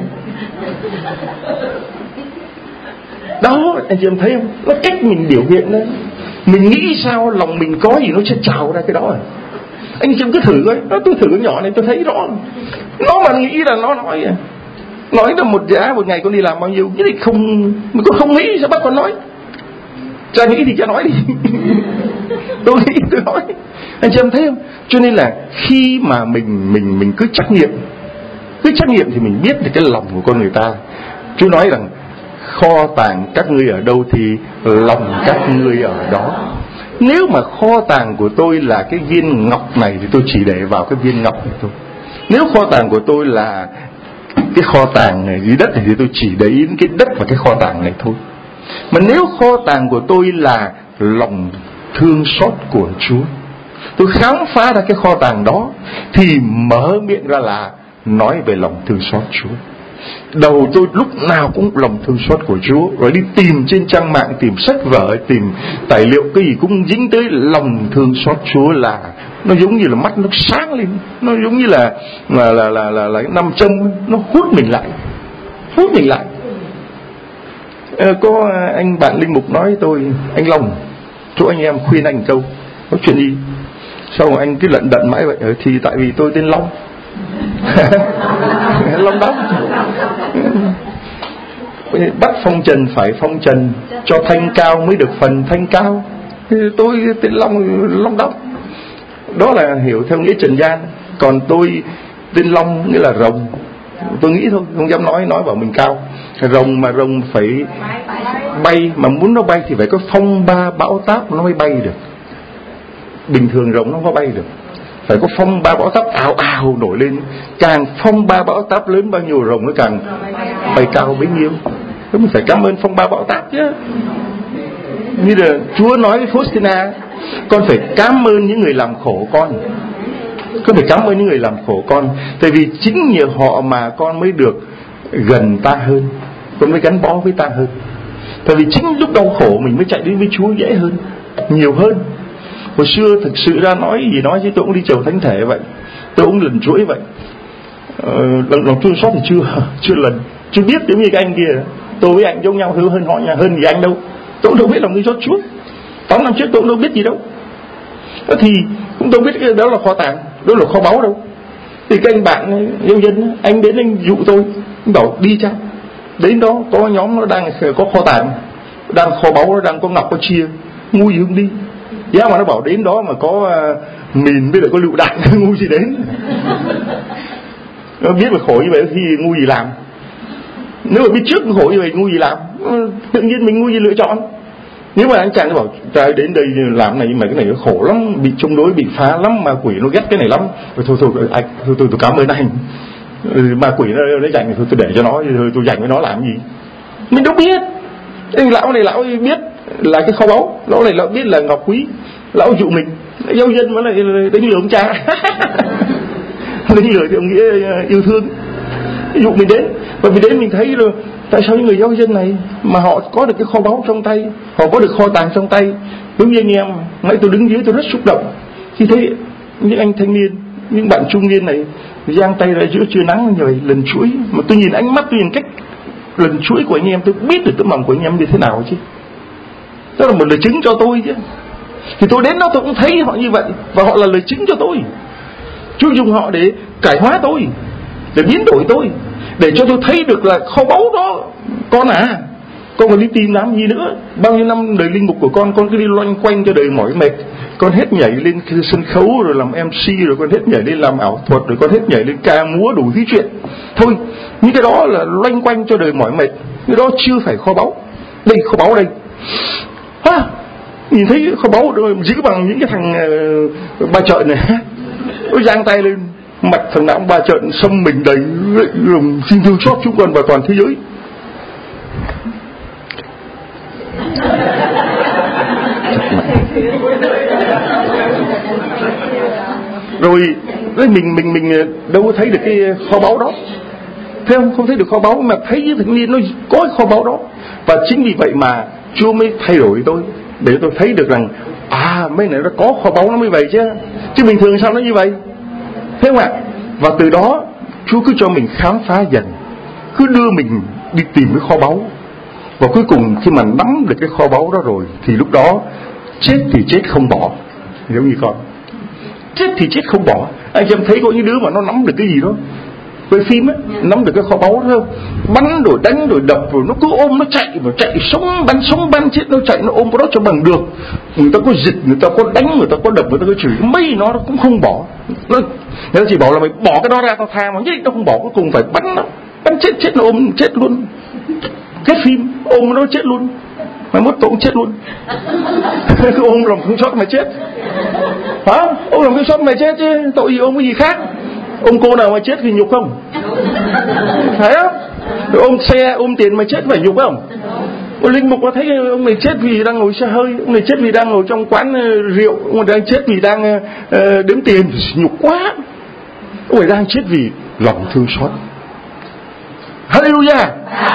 Đó, anh chị em thấy không? Nó cách mình biểu hiện đấy. Mình nghĩ sao lòng mình có gì nó sẽ trào ra cái đó à. Anh chị em cứ thử coi, đó, tôi thử cái nhỏ này tôi thấy rõ. Nó mà nghĩ là nó nói à. Nói là một giá một ngày con đi làm bao nhiêu, cái này không, mình có không nghĩ sao bắt con nói. Cha nghĩ thì cha nói đi. Tôi nghĩ tôi nói. Anh chị em thấy không? Cho nên là khi mà mình mình mình cứ trắc nghiệm, trắc nghiệm thì mình biết được cái lòng của con người ta. Chúa nói rằng kho tàng các ngươi ở đâu thì lòng các ngươi ở đó. Nếu mà kho tàng của tôi là cái viên ngọc này thì tôi chỉ để vào cái viên ngọc này thôi. Nếu kho tàng của tôi là cái kho tàng này dưới đất này thì tôi chỉ để ý đến cái đất và cái kho tàng này thôi. Mà nếu kho tàng của tôi là lòng thương xót của Chúa, tôi khám phá ra cái kho tàng đó thì mở miệng ra là nói về lòng thương xót Chúa. Đầu tôi lúc nào cũng lòng thương xót của Chúa, rồi đi tìm trên trang mạng, tìm sách vở, tìm tài liệu, cái gì cũng dính tới lòng thương xót Chúa. Là nó giống như là mắt nó sáng lên, nó giống như là là là là là, là nam châm, nó hút mình lại, hút mình lại. Ờ, có anh bạn linh mục nói với tôi, anh Long, chỗ anh em khuyên anh câu, có chuyện gì? Sau rồi anh cứ lận đận mãi vậy. Ờ, thì tại vì tôi tên Long. Long Đốc. Bắt phong trần phải phong trần, cho thanh cao mới được phần thanh cao. Tôi tên Long, Long Đốc. Đó là hiểu theo nghĩa trần gian. Còn tôi tên Long nghĩa là rồng. Tôi nghĩ thôi, không dám nói, nói bảo mình cao. Rồng mà rồng phải bay, mà muốn nó bay thì phải có phong ba bão táp nó mới bay được. Bình thường rồng nó không có bay được, phải có phong ba bão táp ào ào nổi lên. Càng phong ba bão táp lớn bao nhiêu rồng nó càng bay cao bấy nhiêu. Thế mình phải cảm ơn phong ba bão táp chứ. Như là Chúa nói với Faustina, con phải cảm ơn những người làm khổ con. Con phải cảm ơn những người làm khổ con. Tại vì chính nhờ họ mà con mới được gần ta hơn, con mới gắn bó với ta hơn. Tại vì chính lúc đau khổ mình mới chạy đến với Chúa dễ hơn, nhiều hơn. Hồi xưa thực sự ra nói gì nói chứ tôi cũng đi chầu thánh thể vậy, tôi cũng lần chuỗi vậy. ờ, Lòng, lòng thương xót thì chưa chưa lần chưa biết. Giống như cái anh kia, tôi với anh giống nhau hơn hơn họ nhà, hơn gì anh đâu. Tôi cũng đâu biết lòng thương xót Chúa. Tám năm trước tôi cũng đâu biết gì đâu. Đó thì cũng đâu biết cái đó là kho tàng, đó là kho báu đâu. Thì cái anh bạn yêu dân, anh đến anh dụ tôi, anh bảo đi cha, đến đó có nhóm nó đang có kho tàng, đang kho báu, nó đang có ngọc có chia, ngu gì không đi. Giá mà nó bảo đến đó mà có uh, mìn với lại có lựu đạn, ngu gì đến. Nó biết là khổ như vậy thì ngu gì làm. Nếu mà biết trước khổ như vậy ngu gì làm. Tự nhiên mình ngu gì lựa chọn. Nếu mà anh chàng nó bảo trời đến đây làm này, nhưng mà cái này nó khổ lắm, bị chống đối, bị phá lắm, ma quỷ nó ghét cái này lắm. Rồi thôi thôi anh, thôi tôi, tôi cảm ơn anh. Ma quỷ nó nó dành thì thôi tôi để cho nó, thôi tôi dành với nó làm gì. Mình đâu biết. Anh lão này lão biết là cái kho báu, lão này lão biết là ngọc quý, lão dụ mình. Giáo dân mà lại đánh lừa ông cha. Đánh lừa thì ông nghĩa yêu thương, dụ mình đến. Và mình đến mình thấy rồi, tại sao những người giáo dân này mà họ có được cái kho báu trong tay, họ có được kho tàng trong tay. Đúng như anh em, nãy tôi đứng dưới tôi rất xúc động khi thấy những anh thanh niên, những bạn trung niên này giang tay ra giữa trưa nắng như vậy, lần chuỗi. Mà tôi nhìn ánh mắt, tôi nhìn cách lần chuỗi của anh em, tôi biết được tấm lòng của anh em như thế nào chứ. Đó là một lời chứng cho tôi chứ. Thì tôi đến đó tôi cũng thấy họ như vậy, và họ là lời chứng cho tôi. Chúa dùng họ để cải hóa tôi, để biến đổi tôi, để cho tôi thấy được là kho báu đó. Con à, con còn đi tìm làm gì nữa. Bao nhiêu năm đời linh mục của con, con cứ đi loanh quanh cho đời mỏi mệt. Con hết nhảy lên sân khấu rồi làm em xê, rồi con hết nhảy lên làm ảo thuật, rồi con hết nhảy lên ca múa đủ thứ chuyện. Thôi, những cái đó là loanh quanh cho đời mỏi mệt. Cái đó chưa phải kho báu. Đây kho báu đây. Ha, nhìn thấy kho báu giữ bằng những cái thằng uh, ba trợn này. Nó giang tay lên, mặt thằng nào ba trợn xâm mình đầy, rồi xin thương xót chúng con và toàn thế giới. Rồi mình mình mình đâu có thấy được cái kho báu đó, thấy không? Không thấy được kho báu, mà thấy với thanh niên nó có cái kho báu đó. Và chính vì vậy mà Chúa mới thay đổi tôi, để tôi thấy được rằng à, mấy này nó có kho báu nó mới vậy chứ, chứ bình thường sao nó như vậy, thấy không ạ? Và từ đó Chúa cứ cho mình khám phá dần, cứ đưa mình đi tìm cái kho báu. Và cuối cùng khi mà nắm được cái kho báu đó rồi, thì lúc đó chết thì chết không bỏ. Giống như con, chết thì chết không bỏ. Anh em thấy có những đứa mà nó nắm được cái gì đó, quay phim ấy, nắm được cái kho báu đó không? Bắn rồi đánh rồi đập rồi nó cứ ôm nó chạy, mà chạy sống bắn sống bắn chết nó chạy nó ôm cái đó cho bằng được. Người ta có giật, người ta có đánh, người ta có đập, người ta có chửi, mấy nó cũng không bỏ. Nó, người ta chỉ bảo là mày bỏ cái đó ra tao tha, mà nhất nó không bỏ, cuối cùng phải bắn nó, bắn chết chết nó ôm chết luôn. Cái phim ôm nó chết luôn, mày mất tội cũng chết luôn. Ôm lòng thương xót mày chết, hả? Ôm lòng thương xót mày chết chứ tội gì ôm cái gì khác? Ôm cô nào mà chết thì nhục không? Phải không? Rồi ôm xe, ôm tiền mà chết phải nhục không? Ôi, linh mục có thấy ông này chết vì đang ngồi xe hơi, ông này chết vì đang ngồi trong quán rượu, ông này đang chết vì đang uh, đếm tiền, nhục quá. Ông này đang chết vì lòng thương xót. Hallelujah.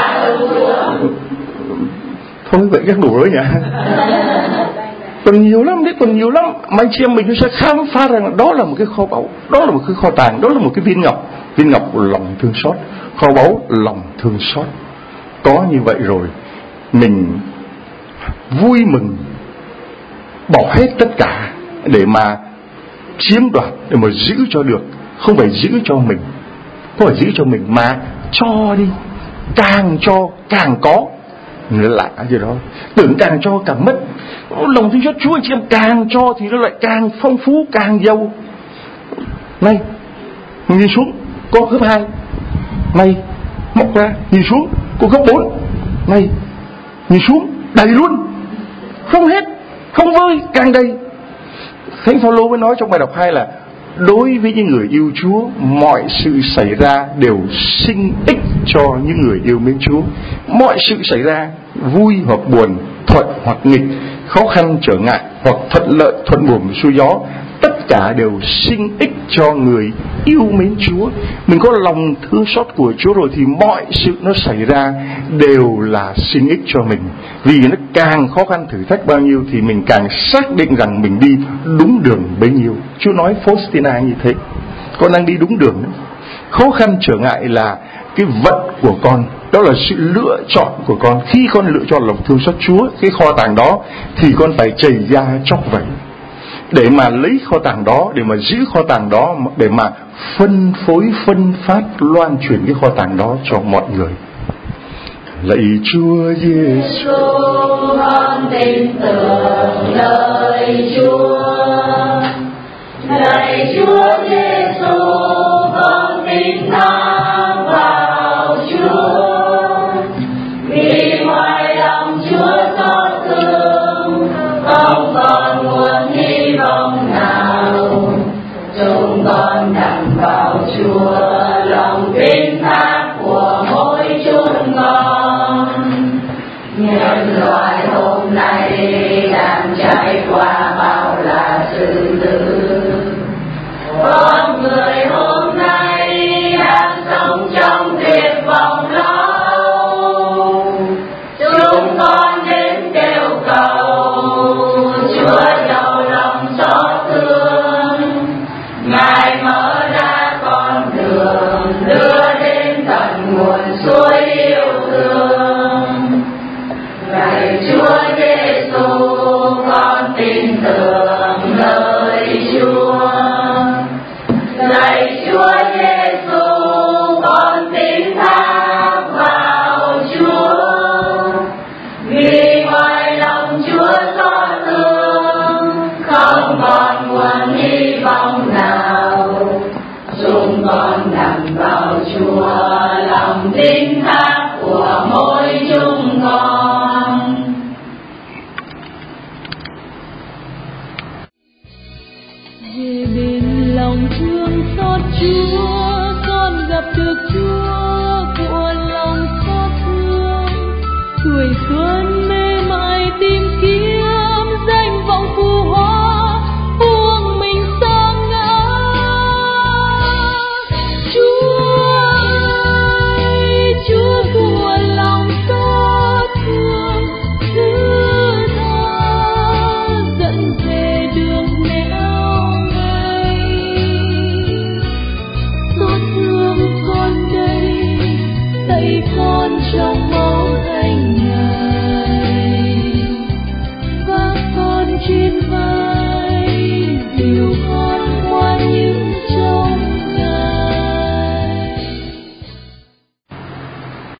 Thôi vậy các đủ rồi nhỉ? Còn nhiều lắm đấy, còn nhiều lắm. Mà anh chị em mình sẽ khám phá rằng đó là một cái kho báu, đó là một cái kho tàng, đó là một cái viên ngọc, viên ngọc lòng thương xót, kho báu lòng thương xót. Có như vậy rồi, mình vui mừng bỏ hết tất cả để mà chiếm đoạt, để mà giữ cho được, không phải giữ cho mình, không phải giữ cho mình mà cho đi, càng cho càng có. Nó lạ gì đó, tưởng càng cho càng mất. Lòng thương xót Chúa anh chị em, càng cho thì nó lại càng phong phú, càng giàu. Này, nhìn xuống có gấp hai, này mọc ra nhìn xuống có gấp bốn, này nhìn xuống đầy luôn, không hết, không vơi, càng đầy. Thánh Phaolô mới nói trong bài đọc hai là đối với những người yêu Chúa, mọi sự xảy ra đều sinh ích cho những người yêu mến Chúa. Mọi sự xảy ra, vui hoặc buồn, thuận hoặc nghịch, khó khăn trở ngại hoặc thuận lợi thuận buồm xuôi gió, tất cả đều sinh ích cho người yêu mến Chúa. Mình có lòng thương xót của Chúa rồi thì mọi sự nó xảy ra đều là sinh ích cho mình. Vì nó càng khó khăn thử thách bao nhiêu thì mình càng xác định rằng mình đi đúng đường bấy nhiêu. Chúa nói Faustina như thế, con đang đi đúng đường đấy. Khó khăn trở ngại là cái vận của con, đó là sự lựa chọn của con. Khi con lựa chọn lòng thương xót Chúa, cái kho tàng đó, thì con phải chảy ra chóc vẩy để mà lấy kho tàng đó, để mà giữ kho tàng đó, để mà phân phối, phân phát, loan truyền cái kho tàng đó cho mọi người. Lạy Chúa Giêsu, con tin tưởng lời Chúa. Lạy Chúa Giêsu, con tin thẳng vào Chúa. Vì ngoài lòng Chúa xót thương, không còn nguồn hy vọng nào. Chúng con đặt vào Chúa lòng tin thác của mỗi chúng con. Nhân loại hôm nay đang trải qua bao là sự tử. Con người hôm nay đang sống trong tuyệt vọng lo âu. Chúng con đến kêu cầu Chúa giàu lòng xót thương. Ngài mở ra con đường đưa đến tận nguồn suối yêu thương. Lạy Chúa Giêsu, con tin tưởng lời Chúa. Lạy Chúa Giêsu, con tin thác vào Chúa. Vì ngoài lòng Chúa xót thương, không còn nguồn hy vọng nào. Chúng con đặt vào Chúa lòng tin thác của mỗi chúng con. Về bên lòng thương xót Chúa, con gặp được Chúa của lòng xót thương. Tuổi xuân mê mải tìm kiếm danh vọng phù hoa, buông mình sa ngã. Chúa ơi, Chúa của lòng xót thương, thứ tha dẫn về đường nẻo ngay. Xót thương con đây, tay con trong máu thành